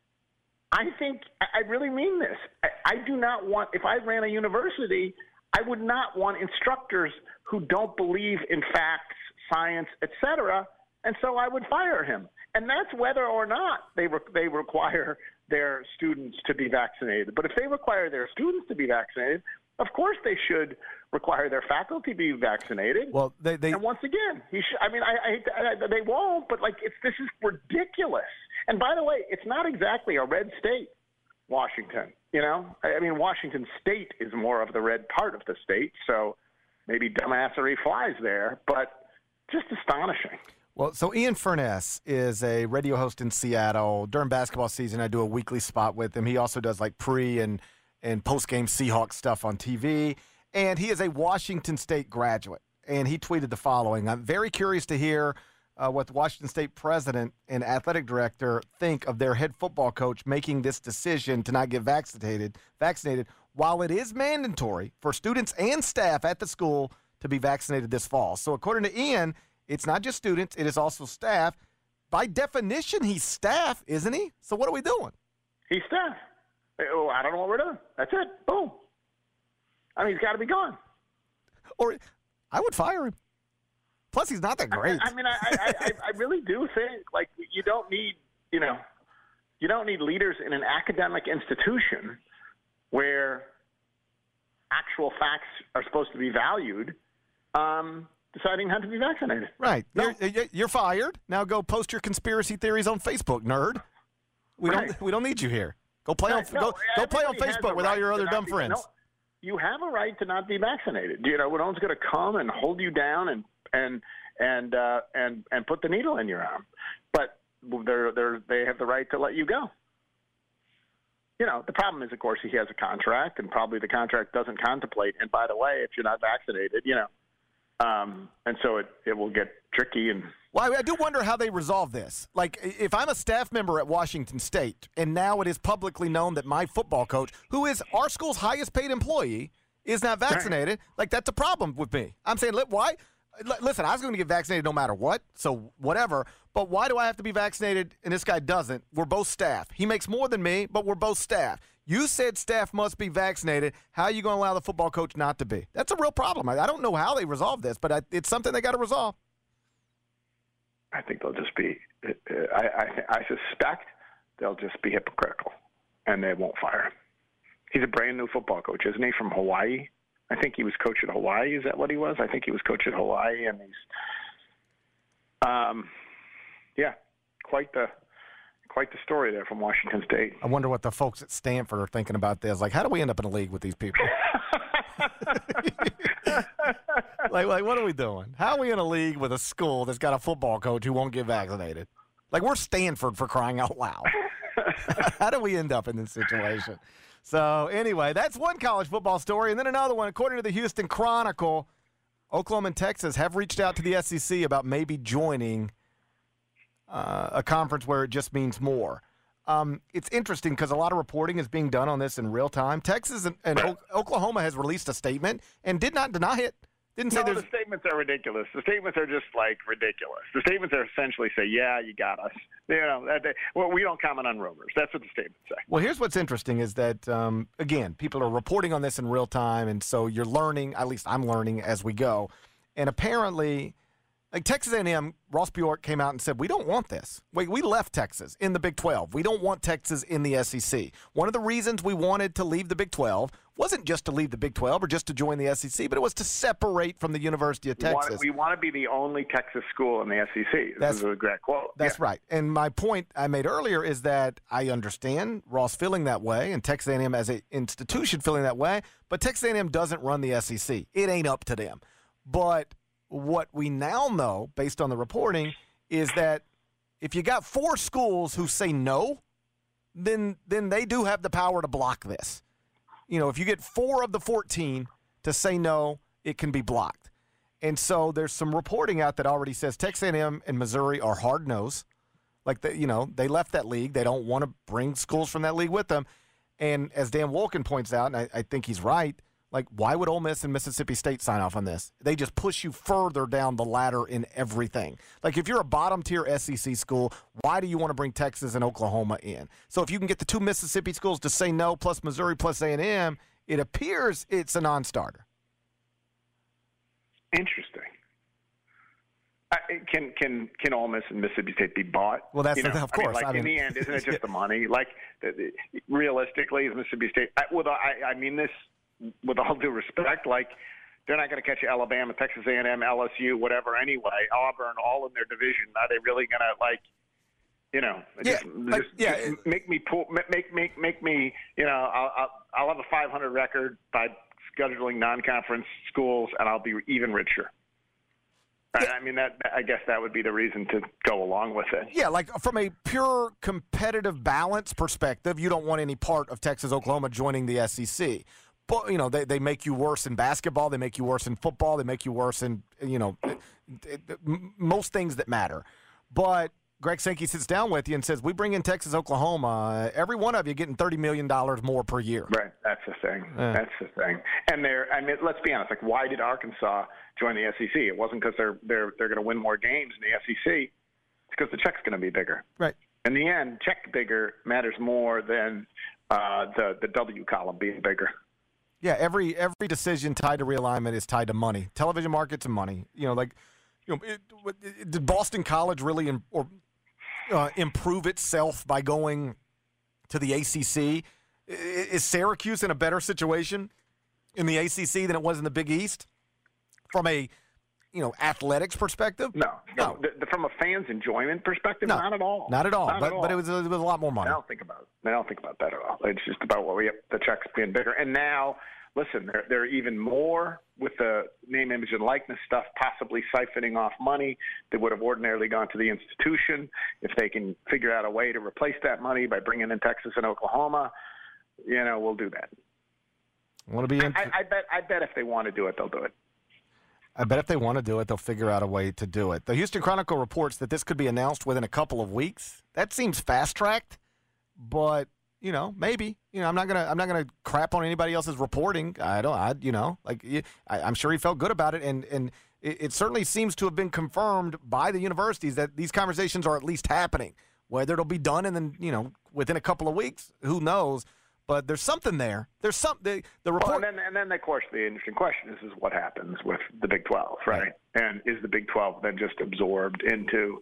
I think I really mean this. I do not want, if I ran a university, I would not want instructors who don't believe in facts, science, etc. And so I would fire him. And that's whether or not they require their students to be vaccinated. But if they require their students to be vaccinated, of course they should require their faculty to be vaccinated. Well, and once again, they won't. But this is ridiculous. And by the way, it's not exactly a red state, Washington. Washington State is more of the red part of the state, so maybe dumbassery flies there. But just astonishing. Well, so Ian Furness is a radio host in Seattle. During basketball season, I do a weekly spot with him. He also does pre- and post-game Seahawks stuff on TV. And he is a Washington State graduate. And he tweeted the following. I'm very curious to hear what the Washington State president and athletic director think of their head football coach making this decision to not get vaccinated while it is mandatory for students and staff at the school to be vaccinated this fall. So according to Ian, it's not just students, it is also staff. By definition, he's staff, isn't he? So what are we doing? He's staff. I don't know what we're doing. That's it. Boom. He's got to be gone. Or I would fire him. Plus, he's not that great. I really do think you don't need leaders in an academic institution where actual facts are supposed to be valued. deciding not to be vaccinated. Right. No. You're fired. Now go post your conspiracy theories on Facebook, nerd. We don't need you here. Go play on go play on Facebook with all your other dumb friends. No, you have a right to not be vaccinated. You know, no one's going to come and hold you down and put the needle in your arm. But they have the right to let you go. You know, the problem is, of course, he has a contract, and probably the contract doesn't contemplate. And by the way, if you're not vaccinated, you know, and so it will get tricky. And well, I do wonder how they resolve this. Like, if I'm a staff member at Washington State, and now it is publicly known that my football coach, who is our school's highest paid employee, is not vaccinated, like, that's a problem with me. I'm saying, why? Listen, I was going to get vaccinated no matter what, so whatever. But why do I have to be vaccinated and this guy doesn't? We're both staff. He makes more than me, but we're both staff. You said staff must be vaccinated. How are you going to allow the football coach not to be? That's a real problem. I don't know how they resolve this, but it's something they got to resolve. I think they'll just be I suspect they'll just be hypocritical, and they won't fire him. He's a brand-new football coach, isn't he, from Hawaii? I think he was coach at Hawaii. Is that what he was? I think he was coach at Hawaii, and he's, quite the story there from Washington State. I wonder what the folks at Stanford are thinking about this. Like, how do we end up in a league with these people? like, what are we doing? How are we in a league with a school that's got a football coach who won't get vaccinated? Like, we're Stanford, for crying out loud. How do we end up in this situation? So, anyway, that's one college football story. And then another one. According to the Houston Chronicle, Oklahoma and Texas have reached out to the SEC about maybe joining a conference where it just means more. It's interesting because a lot of reporting is being done on this in real time. Texas and Oklahoma has released a statement and did not deny it. Didn't say the statements are ridiculous. The statements are just ridiculous. The statements are essentially say, "Yeah, you got us." You know, we don't comment on rumors. That's what the statements say. Well, here's what's interesting is that again, people are reporting on this in real time, and so you're learning. At least I'm learning as we go. And apparently, like Texas A&M, Ross Bjork came out and said, we don't want this. We left Texas in the Big 12. We don't want Texas in the SEC. One of the reasons we wanted to leave the Big 12 wasn't just to leave the Big 12 or just to join the SEC, but it was to separate from the University of Texas. We want to be the only Texas school in the SEC. This is a great quote. That's right. And my point I made earlier is that I understand Ross feeling that way and Texas A&M as an institution feeling that way, but Texas A&M doesn't run the SEC. It ain't up to them. But what we now know, based on the reporting, is that if you got 4 schools who say no, then they do have the power to block this. You know, if you get 4 of the 14 to say no, it can be blocked. And so there's some reporting out that already says Texas A&M and Missouri are hard-nosed. Like, they left that league. They don't want to bring schools from that league with them. And as Dan Wolken points out, and I think he's right, like, why would Ole Miss and Mississippi State sign off on this? They just push you further down the ladder in everything. Like, if you're a bottom-tier SEC school, why do you want to bring Texas and Oklahoma in? So if you can get the 2 Mississippi schools to say no, plus Missouri, plus A&M, it appears it's a non-starter. Interesting. Can Ole Miss and Mississippi State be bought? Well, that's of course. In the end, isn't it just the money? Like, realistically, is Mississippi State? I mean this with all due respect. Like, they're not going to catch Alabama, Texas A&M, LSU, whatever. Anyway, Auburn, all in their division. Are they really going to make me pull? Make me. You know, I'll have a 500 record by scheduling non-conference schools, and I'll be even richer. I mean, I guess that would be the reason to go along with it. Yeah, like from a pure competitive balance perspective, you don't want any part of Texas, Oklahoma joining the SEC. But, you know, they make you worse in basketball. They make you worse in football. They make you worse in, most things that matter. But Greg Sankey sits down with you and says, we bring in Texas, Oklahoma, every one of you getting $30 million more per year. Right. That's the thing. That's the thing. And let's be honest, like, why did Arkansas join the SEC? It wasn't because they're going to win more games in the SEC. It's because the check's going to be bigger. Right. In the end, check bigger matters more than the W column being bigger. Yeah, every decision tied to realignment is tied to money. Television markets and money. Did Boston College really improve itself by going to the ACC? Is Syracuse in a better situation in the ACC than it was in the Big East? From a athletics perspective. No. From a fan's enjoyment perspective, No. not at all. Not at all. Not at all. But it was a lot more money. I don't think about that at all. It's just about the checks being bigger. And now, listen, they're even more with the name, image, and likeness stuff, possibly siphoning off money that would have ordinarily gone to the institution. If they can figure out a way to replace that money by bringing in Texas and Oklahoma, we'll do that. Want to be? I bet if they want to do it, they'll do it. I bet if they want to do it, they'll figure out a way to do it. The Houston Chronicle reports that this could be announced within a couple of weeks. That seems fast-tracked, but maybe. I'm not gonna crap on anybody else's reporting. I'm sure he felt good about it, and it certainly seems to have been confirmed by the universities that these conversations are at least happening. Whether it'll be done and then within a couple of weeks, who knows? But there's something there. There's something. The report. Well, and then, of course, the interesting question is what happens with the Big 12, right? And is the Big 12 then just absorbed into,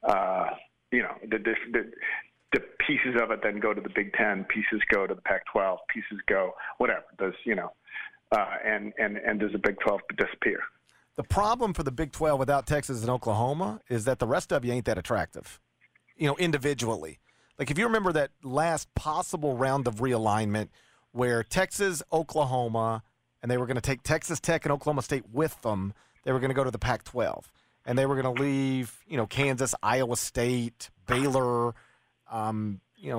the pieces of it then go to the Big 10, pieces go to the Pac-12, pieces go whatever. And does the Big 12 disappear? The problem for the Big 12 without Texas and Oklahoma is that the rest of you ain't that attractive, individually. Like, if you remember that last possible round of realignment where Texas, Oklahoma, and they were going to take Texas Tech and Oklahoma State with them, they were going to go to the Pac-12. And they were going to leave, Kansas, Iowa State, Baylor, and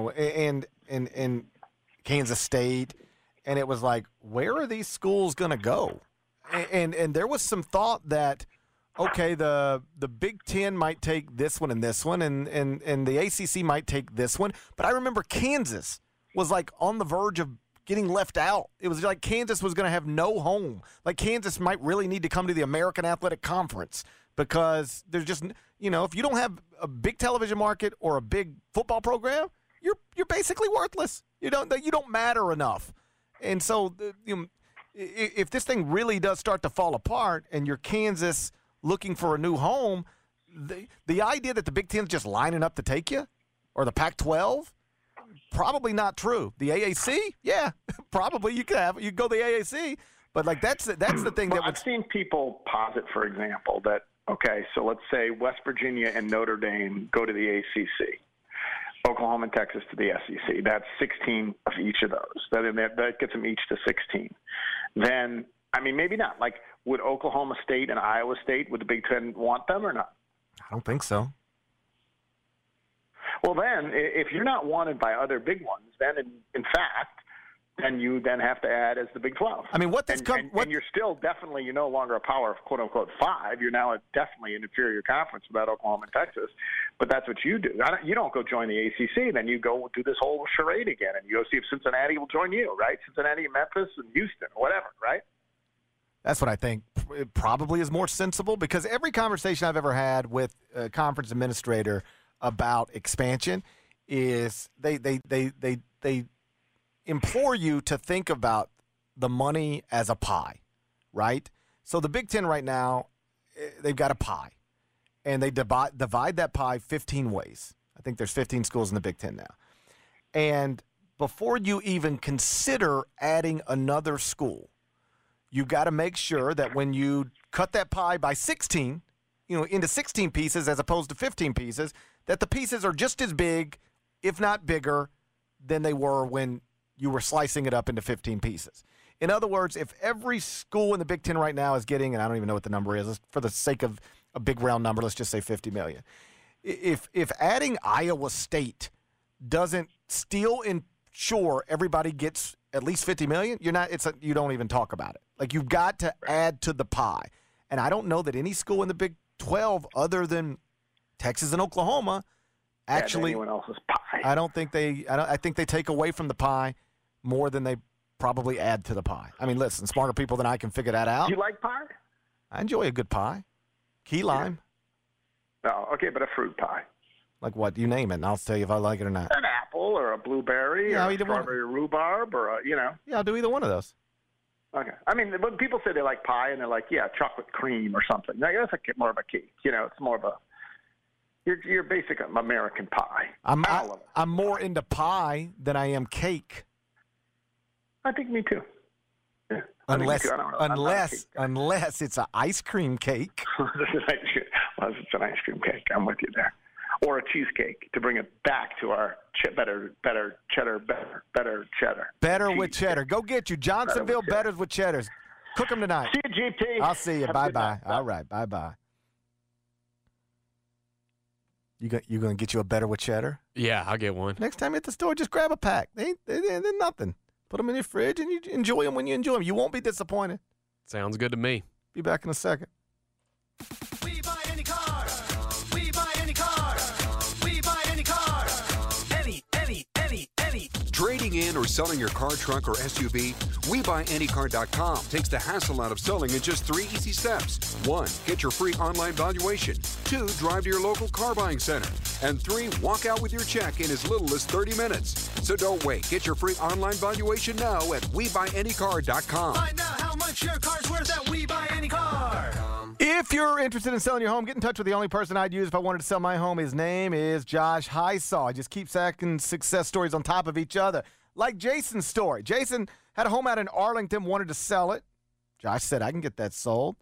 Kansas State. And it was like, where are these schools going to go? And there was some thought that, okay, the Big Ten might take this one and this one, and the ACC might take this one. But I remember Kansas was like on the verge of getting left out. It was like Kansas was going to have no home. Like Kansas might really need to come to the American Athletic Conference because there's just, if you don't have a big television market or a big football program, you're basically worthless. You don't matter enough. And so if this thing really does start to fall apart and you're Kansas looking for a new home, the idea that the Big Ten's just lining up to take you, or the Pac-12, probably not true. The AAC, yeah, probably you could go the AAC, but that's the thing that I've seen people posit, for example, that so let's say West Virginia and Notre Dame go to the ACC, Oklahoma and Texas to the SEC. That's 16 of each of those. That gets them each to 16. Then, maybe not. Like, would Oklahoma State and Iowa State, would the Big Ten want them or not? I don't think so. Well, then, if you're not wanted by other big ones, then in fact, then you then have to add as the Big 12. And you're still definitely, you're no longer a power of quote unquote 5. You're now definitely an inferior conference without Oklahoma and Texas. But that's what you do. You don't go join the ACC, then you go do this whole charade again, and you go see if Cincinnati will join you, right? Cincinnati, Memphis, and Houston, or whatever, right? That's what I think it probably is more sensible, because every conversation I've ever had with a conference administrator about expansion is they implore you to think about the money as a pie, right? So the Big Ten right now, they've got a pie, and they divide that pie 15 ways. I think there's 15 schools in the Big Ten now. And before you even consider adding another school, you've got to make sure that when you cut that pie by 16, into 16 pieces as opposed to 15 pieces, that the pieces are just as big, if not bigger, than they were when you were slicing it up into 15 pieces. In other words, if every school in the Big Ten right now is getting, and I don't even know what the number is, for the sake of a big round number, let's just say $50 million. If adding Iowa State doesn't still ensure everybody gets at least $50 million, you don't even talk about it. Like, you've got to add to the pie. And I don't know that any school in the Big 12 other than Texas and Oklahoma actually anyone else's pie. I think they take away from the pie more than they probably add to the pie. I mean, listen, smarter people than I can figure that out. Do you like pie? I enjoy a good pie. Key lime. No, okay, but a fruit pie. Like what? You name it, and I'll tell you if I like it or not. An apple or a blueberry or a strawberry rhubarb or Yeah, I'll do either one of those. Okay. I mean, when people say they like pie and they're like, chocolate cream or something, that's more of a cake. It's more of a your basic American pie. I'm more into pie than I am cake. I think me too. Yeah. Unless I'm it's an ice cream cake. Unless it's an ice cream cake. I'm with you there. Or a cheesecake to bring it back to our better cheddar. Better with cheddar. Go get you. Johnsonville Betters with cheddars. Cook them tonight. See you, GT. I'll see you. Bye-bye. All right. Bye-bye. You going to get you a Better with cheddar? Yeah, I'll get one. Next time you're at the store, just grab a pack. They're nothing. Put them in your fridge, and you enjoy them when you enjoy them. You won't be disappointed. Sounds good to me. Be back in a second. We buy any car. We buy any car. We buy any car. Any. Trading in or selling your car, truck, or SUV? WeBuyAnyCar.com takes the hassle out of selling in just 3 easy steps. 1. Get your free online valuation. 2. Drive to your local car buying center. And 3. Walk out with your check in as little as 30 minutes. So don't wait. Get your free online valuation now at WeBuyAnyCar.com. Find out how much your car's worth at We Buy Any Car. If you're interested in selling your home, get in touch with the only person I'd use if I wanted to sell my home. His name is Josh Hysaw. I just keep stacking success stories on top of each other. Like Jason's story. Jason had a home out in Arlington, wanted to sell it. Josh said, I can get that sold.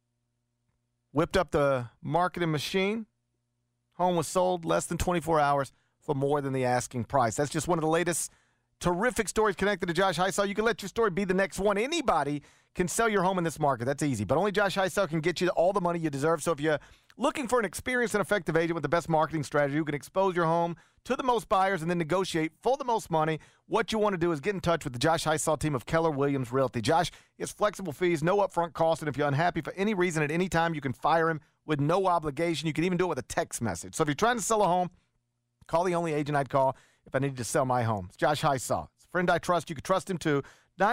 Whipped up the marketing machine. Home was sold less than 24 hours for more than the asking price. That's just one of the latest terrific stories connected to Josh Hysaw. You can let your story be the next one. Anybody can sell your home in this market. That's easy. But only Josh Hysaw can get you all the money you deserve. So if you're looking for an experienced and effective agent with the best marketing strategy who can expose your home to the most buyers and then negotiate for the most money, what you want to do is get in touch with the Josh Hysaw team of Keller Williams Realty. Josh has flexible fees, no upfront cost, and if you're unhappy for any reason at any time, you can fire him with no obligation. You can even do it with a text message. So if you're trying to sell a home, call the only agent I'd call if I needed to sell my home. It's Josh Hysaw. It's a friend I trust. You can trust him too.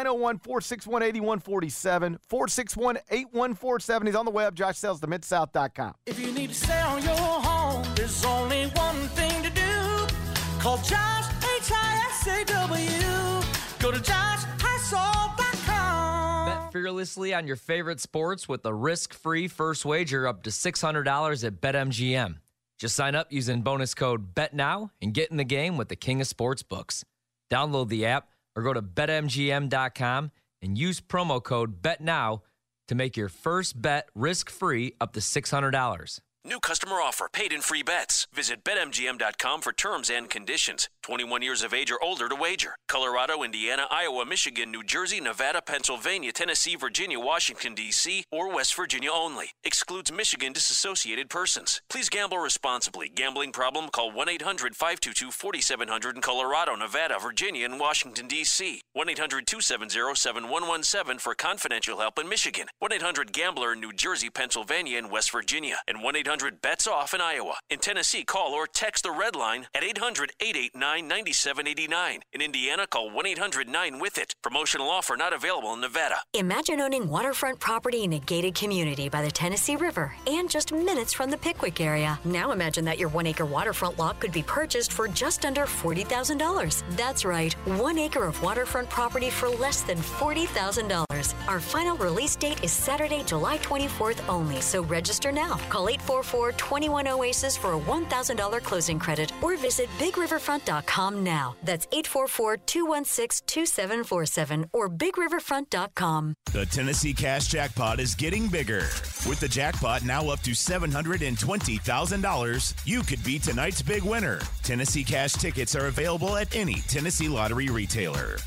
901-461-8147, 461-8147. He's on the web, joshsellsthemidsouth.com. If you need to sell your home, there's only one thing to do. Call Josh, H-I-S-A-W. Go to joshhysaw.com. Bet fearlessly on your favorite sports with a risk-free first wager up to $600 at BetMGM. Just sign up using bonus code BETNOW and get in the game with the king of sportsbooks. Download the app or go to BetMGM.com and use promo code BETNOW to make your first bet risk-free up to $600. New customer offer. Paid in free bets. Visit BetMGM.com for terms and conditions. 21 years of age or older to wager. Colorado, Indiana, Iowa, Michigan, New Jersey, Nevada, Pennsylvania, Tennessee, Virginia, Washington, D.C., or West Virginia only. Excludes Michigan disassociated persons. Please gamble responsibly. Gambling problem? Call 1-800-522-4700 in Colorado, Nevada, Virginia, and Washington, D.C. 1-800-270-7117 for confidential help in Michigan. 1-800-GAMBLER in New Jersey, Pennsylvania, and West Virginia. And 1-800-BETS-OFF in Iowa. In Tennessee, call or text the red line at 800-889-9789. In Indiana, call 1-800-9-WITH-IT. Promotional offer not available in Nevada. Imagine owning waterfront property in a gated community by the Tennessee River and just minutes from the Pickwick area. Now imagine that your 1-acre waterfront lot could be purchased for just under $40,000. That's right, 1 acre of waterfront property for less than $40,000. Our final release date is Saturday, July 24th only, so register now. Call 844-21-OASIS for a $1,000 closing credit or visit BigRiverFront.com now. That's 844-216-2747 or BigRiverFront.com. The Tennessee Cash Jackpot is getting bigger. With the jackpot now up to $720,000, you could be tonight's big winner. Tennessee Cash tickets are available at any Tennessee Lottery retailer.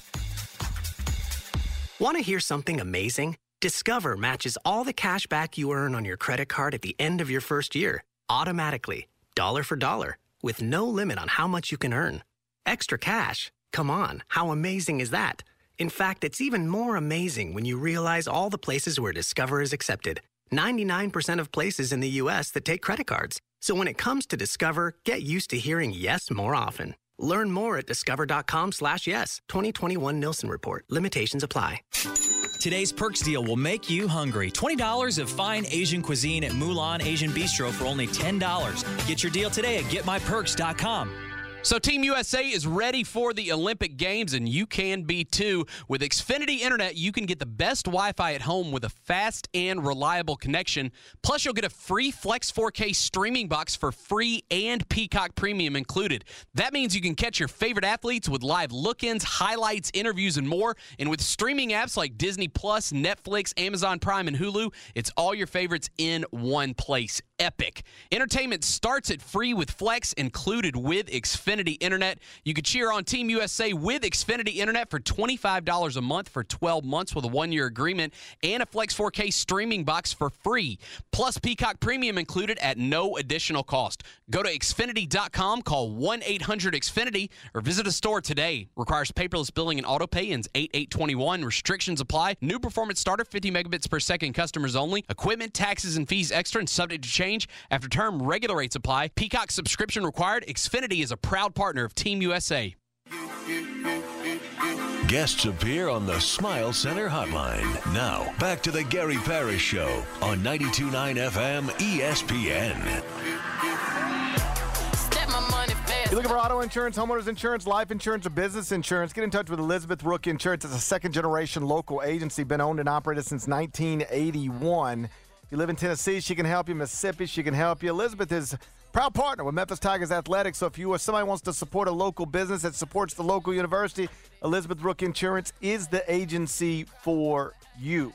Want to hear something amazing? Discover matches all the cash back you earn on your credit card at the end of your first year, automatically, dollar for dollar, with no limit on how much you can earn. Extra cash? Come on, how amazing is that? In fact, it's even more amazing when you realize all the places where Discover is accepted. 99% of places in the U.S. that take credit cards. So when it comes to Discover, get used to hearing yes more often. Learn more at discover.com/yes. 2021 Nielsen Report. Limitations apply. Today's Perks deal will make you hungry. $20 of fine Asian cuisine at Mulan Asian Bistro for only $10. Get your deal today at GetMyPerks.com. So Team USA is ready for the Olympic Games, and you can be too. With Xfinity Internet, you can get the best Wi-Fi at home with a fast and reliable connection. Plus, you'll get a free Flex 4K streaming box for free and Peacock Premium included. That means you can catch your favorite athletes with live look-ins, highlights, interviews, and more. And with streaming apps like Disney+, Netflix, Amazon Prime, and Hulu, it's all your favorites in one place. Epic. Entertainment starts at free with Flex included with Xfinity Internet. You can cheer on Team USA with Xfinity Internet for $25 a month for 12 months with a 1-year agreement and a Flex 4K streaming box for free. Plus Peacock Premium included at no additional cost. Go to Xfinity.com, call 1-800-XFINITY, or visit a store today. Requires paperless billing and auto pay, ends 8/8/21. Restrictions apply. New performance starter, 50 megabits per second, customers only. Equipment, taxes, and fees extra and subject to change. After term, regular rates apply. Peacock subscription required. Xfinity is a proud partner of Team USA. Guests appear on the Smile Center hotline. Now, back to the Gary Parrish Show on 92.9 FM ESPN. You're looking for auto insurance, homeowners insurance, life insurance, or business insurance? Get in touch with Elizabeth Rook Insurance. It's a second-generation local agency, been owned and operated since 1981. If you live in Tennessee, she can help you. Mississippi, she can help you. Elizabeth is a proud partner with Memphis Tigers Athletics. So if you or somebody wants to support a local business that supports the local university, Elizabeth Rook Insurance is the agency for you.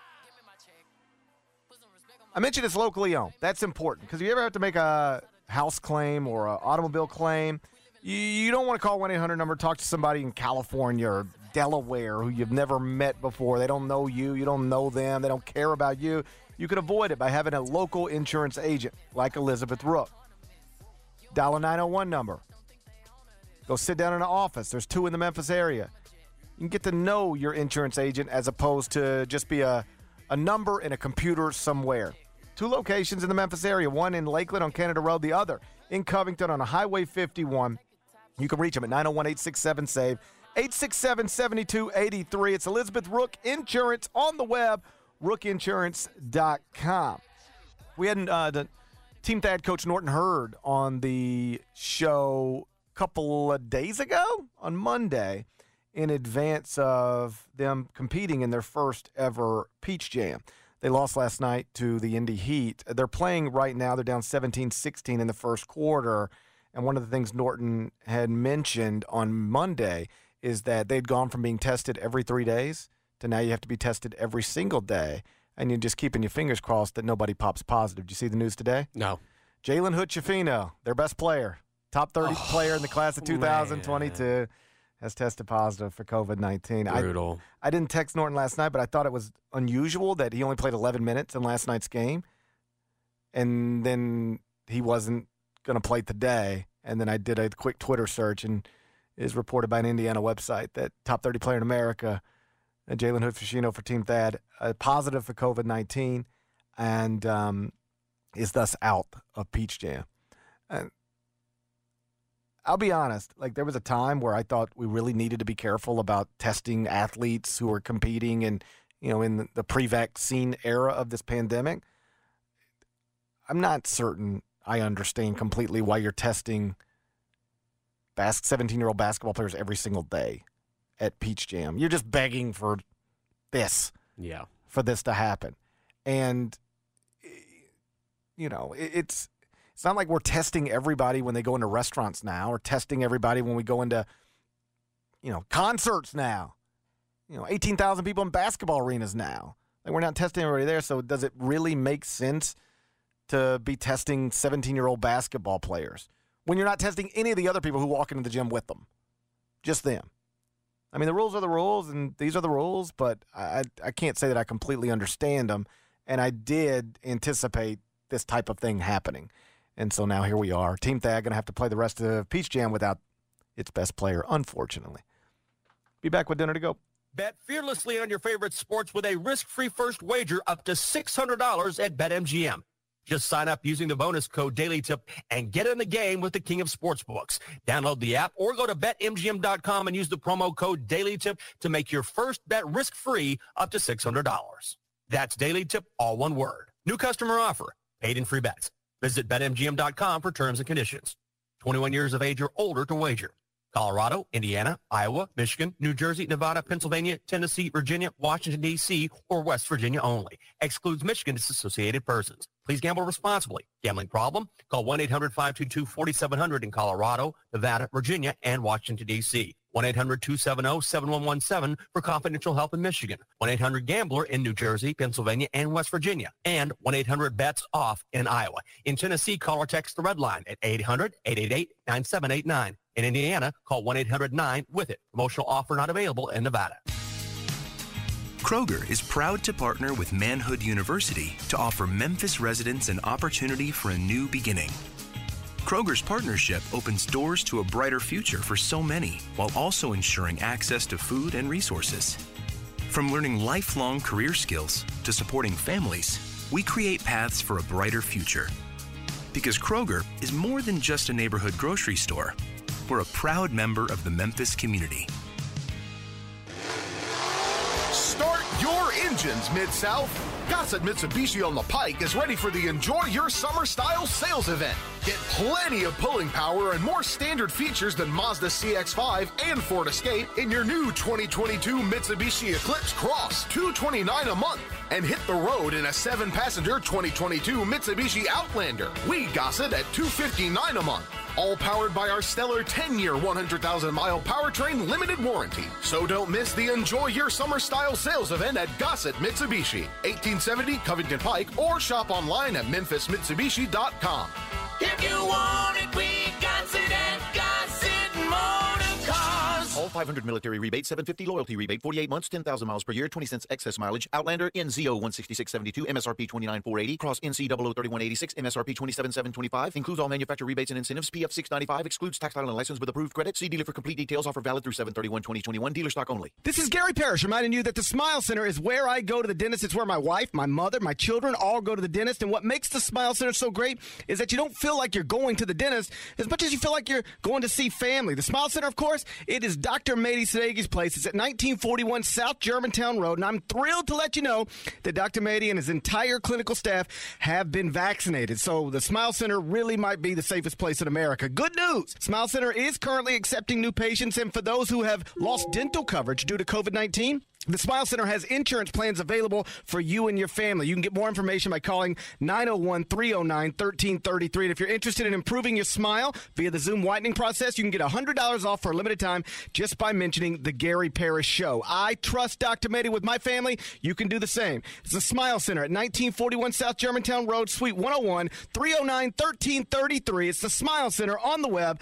I mentioned it's locally owned. That's important because if you ever have to make a house claim or an automobile claim, you don't want to call 1-800 number, talk to somebody in California or Delaware who you've never met before. They don't know you. You don't know them. They don't care about you. You can avoid it by having a local insurance agent like Elizabeth Rook. Dial a 901 number. Go sit down in an office. There's 2 in the Memphis area. You can get to know your insurance agent as opposed to just be a number in a computer somewhere. 2 locations in the Memphis area, one in Lakeland on Canada Road, the other in Covington on Highway 51. You can reach them at 901-867-SAVE, 867-7283. It's Elizabeth Rook Insurance on the web, rookinsurance.com. We had the Team Thad coach Norton Hurd on the show a couple of days ago on Monday in advance of them competing in their first ever Peach Jam. They lost last night to the Indy Heat. They're playing right now. They're down 17-16 in the first quarter. And one of the things Norton had mentioned on Monday is that they'd gone from being tested every 3 days to now you have to be tested every single day. And you're just keeping your fingers crossed that nobody pops positive. Did you see the news today? No. Jalen Hood-Schifino, their best player, top 30 player in the class of 2022, has tested positive for COVID-19. Brutal. I didn't text Norton last night, but I thought it was unusual that he only played 11 minutes in last night's game. And then he wasn't going to play today. And then I did a quick Twitter search, and it is reported by an Indiana website that top 30 player in America, Jalen Hood-Schifino for Team Thad, positive for COVID-19 and is thus out of Peach Jam. And I'll be honest, like there was a time where I thought we really needed to be careful about testing athletes who are competing and, in the pre-vaccine era of this pandemic. I'm not certain I understand completely why you're testing 17-year-old basketball players every single day at Peach Jam. You're just begging for this. Yeah. For this to happen. And, it's not like we're testing everybody when they go into restaurants now or testing everybody when we go into, concerts now. 18,000 people in basketball arenas now. Like we're not testing everybody there. So does it really make sense to be testing 17-year-old basketball players when you're not testing any of the other people who walk into the gym with them? Just them. I mean, the rules are the rules, and these are the rules, but I can't say that I completely understand them. And I did anticipate this type of thing happening. And so now here we are. Team Thad going to have to play the rest of Peach Jam without its best player, unfortunately. Be back with dinner to go. Bet fearlessly on your favorite sports with a risk-free first wager up to $600 at BetMGM. Just sign up using the bonus code DailyTip and get in the game with the king of sportsbooks. Download the app or go to BetMGM.com and use the promo code DailyTip to make your first bet risk-free up to $600. That's DailyTip, all one word. New customer offer. Paid in free bets. Visit BetMGM.com for terms and conditions. 21 years of age or older to wager. Colorado, Indiana, Iowa, Michigan, New Jersey, Nevada, Pennsylvania, Tennessee, Virginia, Washington, D.C., or West Virginia only. Excludes Michigan disassociated persons. Please gamble responsibly. Gambling problem? Call 1-800-522-4700 in Colorado, Nevada, Virginia, and Washington, D.C. 1-800-270-7117 for confidential help in Michigan. 1-800-GAMBLER in New Jersey, Pennsylvania, and West Virginia. And 1-800-BETS-OFF in Iowa. In Tennessee, call or text the Red Line at 800-888-9789. In Indiana, call 1-800-9-WITH-IT. Promotional offer not available in Nevada. Kroger is proud to partner with Manhood University to offer Memphis residents an opportunity for a new beginning. Kroger's partnership opens doors to a brighter future for so many, while also ensuring access to food and resources. From learning lifelong career skills to supporting families, we create paths for a brighter future. Because Kroger is more than just a neighborhood grocery store. We're a proud member of the Memphis community. Start your engines, Mid-South. Gossett Mitsubishi on the Pike is ready for the Enjoy Your Summer Style sales event. Get plenty of pulling power and more standard features than Mazda CX-5 and Ford Escape in your new 2022 Mitsubishi Eclipse Cross, $229 a month. And hit the road in a 7-passenger 2022 Mitsubishi Outlander. We Gossett at $259 a month. All powered by our stellar 10-year, 100,000-mile powertrain limited warranty. So don't miss the Enjoy Your Summer Style sales event at Gossett Mitsubishi, 1870 Covington Pike, or shop online at memphismitsubishi.com. If you want it, we got it at Gossett Motor Cars. All 500 military rebate, 750 loyalty rebate, 48 months, 10,000 miles per year, 20 cents excess mileage. Outlander, NZO 166.72, MSRP 29,480. Cross NC 003186, MSRP 27,725. Includes all manufacturer rebates and incentives. PF 695. Excludes tax title and license with approved credit. See dealer for complete details. Offer valid through 7/31/2021. Dealer stock only. This is Gary Parrish reminding you that the Smile Center is where I go to the dentist. It's where my wife, my mother, my children all go to the dentist. And what makes the Smile Center so great is that you don't feel like you're going to the dentist as much as you feel like you're going to see family. The Smile Center, of course, it is Dr. Mady Sadegi's place. It's at 1941 South Germantown Road, and I'm thrilled to let you know that Dr. Mady and his entire clinical staff have been vaccinated. So the Smile Center really might be the safest place in America. Good news! Smile Center is currently accepting new patients, and for those who have lost dental coverage due to COVID-19, the Smile Center has insurance plans available for you and your family. You can get more information by calling 901-309-1333. And if you're interested in improving your smile via the Zoom whitening process, you can get $100 off for a limited time just by mentioning the Gary Parrish Show. I trust Dr. Mady with my family. You can do the same. It's the Smile Center at 1941 South Germantown Road, Suite 101, 309-1333. It's the Smile Center on the web,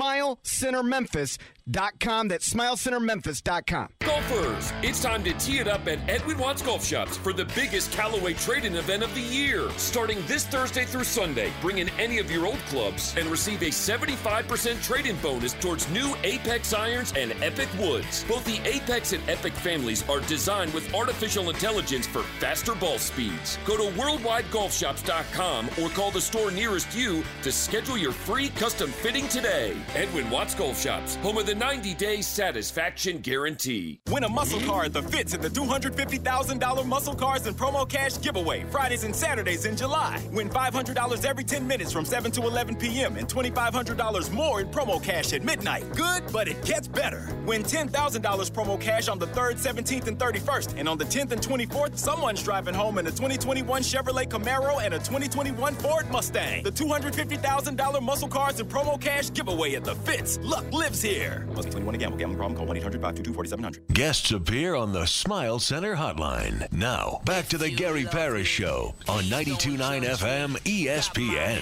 SmileCenterMemphis.com. That's SmileCenterMemphis.com. Golfers, it's time to tee it up at Edwin Watts Golf Shops for the biggest Callaway trade-in event of the year. Starting this Thursday through Sunday, bring in any of your old clubs and receive a 75% trade-in bonus towards new Apex irons and Epic woods. Both the Apex and Epic families are designed with artificial intelligence for faster ball speeds. Go to worldwidegolfshops.com or call the store nearest you to schedule your free custom fitting today. Edwin Watts Golf Shops, home of the 90-day satisfaction guarantee. Win a muscle car at the Fitz at the $250,000 Muscle Cars and Promo Cash giveaway, Fridays and Saturdays in July. Win $500 every 10 minutes from 7 to 11 p.m. and $2,500 more in Promo Cash at midnight. Good, but it gets better. Win $10,000 Promo Cash on the 3rd, 17th, and 31st. And on the 10th and 24th, someone's driving home in a 2021 Chevrolet Camaro and a 2021 Ford Mustang. The $250,000 Muscle Cars and Promo Cash giveaway at the Fitz. Luck lives here. Must be 21 to gamble. Gambling problem? Call 1-800-522-4700. Guests appear on the Smile Center hotline. Now, back to the Gary Parrish Show on 92.9 FM ESPN.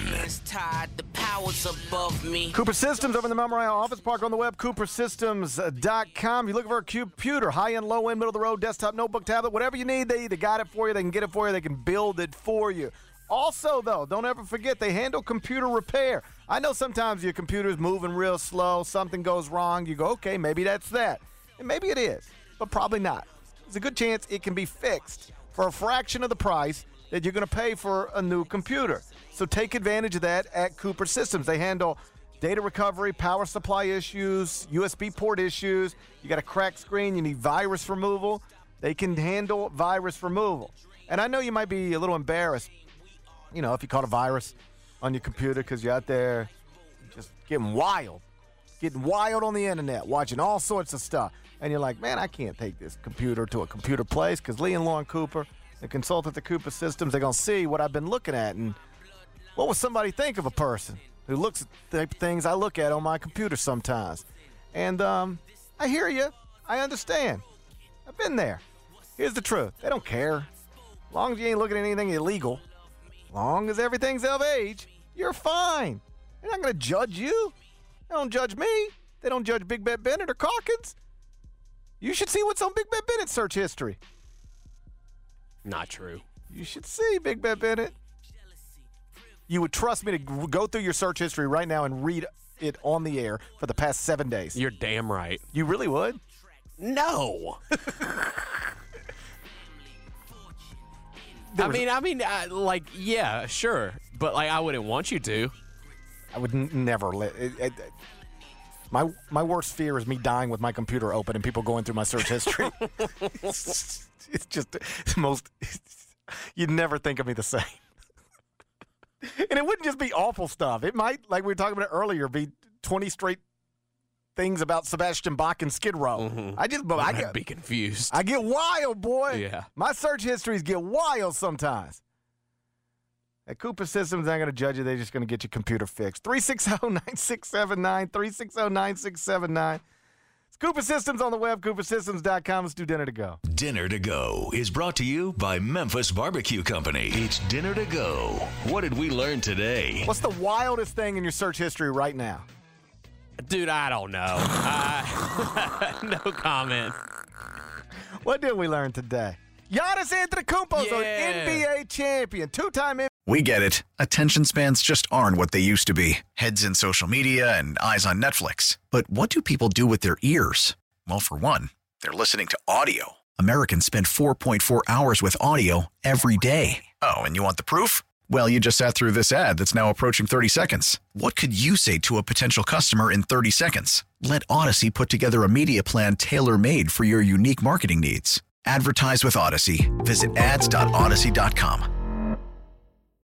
Cooper Systems over in the Memorial Office Park on the web, coopersystems.com. If you look for a computer, high-end, low-end, middle-of-the-road, desktop, notebook, tablet, whatever you need, they either got it for you, they can get it for you, they can build it for you. Also, though, don't ever forget, they handle computer repair. I know sometimes your computer's moving real slow, something goes wrong, you go, okay, maybe that's that. And maybe it is, but probably not. There's a good chance it can be fixed for a fraction of the price that you're going to pay for a new computer. So take advantage of that at Cooper Systems. They handle data recovery, power supply issues, USB port issues. You got a cracked screen, you need virus removal. They can handle virus removal. And I know you might be a little embarrassed, you know, if you caught a virus on your computer because you're out there just getting wild on the internet, watching all sorts of stuff. And you're like, man, I can't take this computer to a computer place because Lee and Lauren Cooper, the consultant at Cooper Systems, they're going to see what I've been looking at. And what would somebody think of a person who looks at the things I look at on my computer sometimes? And I hear you. I understand. I've been there. Here's the truth. They don't care. As long as you ain't looking at anything illegal, as long as everything's of age, you're fine. They're not going to judge you. They don't judge me. They don't judge Big Bet Bennett or Calkins. You should see what's on Big Bet Bennett's search history. Not true. You should see Big Bet Bennett. You would trust me to go through your search history right now and read it on the air for the past 7 days. You're damn right. You really would? No. Yeah, sure. But, I wouldn't want you to. I would never let it. My worst fear is me dying with my computer open and people going through my search history. It's just the most. You'd never think of me the same. And it wouldn't just be awful stuff. It might, like we were talking about earlier, be 20 straight things about Sebastian Bach and Skid Row. Mm-hmm. I'd be confused. I get wild, boy. Yeah. My search histories get wild sometimes. At Cooper Systems, they're not going to judge you. They're just going to get your computer fixed. 360-9679, 360-9679. It's Cooper Systems on the web, coopersystems.com. Let's do Dinner to Go. Dinner to Go is brought to you by Memphis Barbecue Company. It's Dinner to Go. What did we learn today? What's the wildest thing in your search history right now? Dude, I don't know. No comment. What did we learn today? Giannis Antetokounmpo's an NBA champion, two-time MVP. We get it. Attention spans just aren't what they used to be. Heads in social media and eyes on Netflix. But what do people do with their ears? Well, for one, they're listening to audio. Americans spend 4.4 hours with audio every day. Oh, and you want the proof? Well, you just sat through this ad that's now approaching 30 seconds. What could you say to a potential customer in 30 seconds? Let Odyssey put together a media plan tailor-made for your unique marketing needs. Advertise with Odyssey. Visit ads.odyssey.com.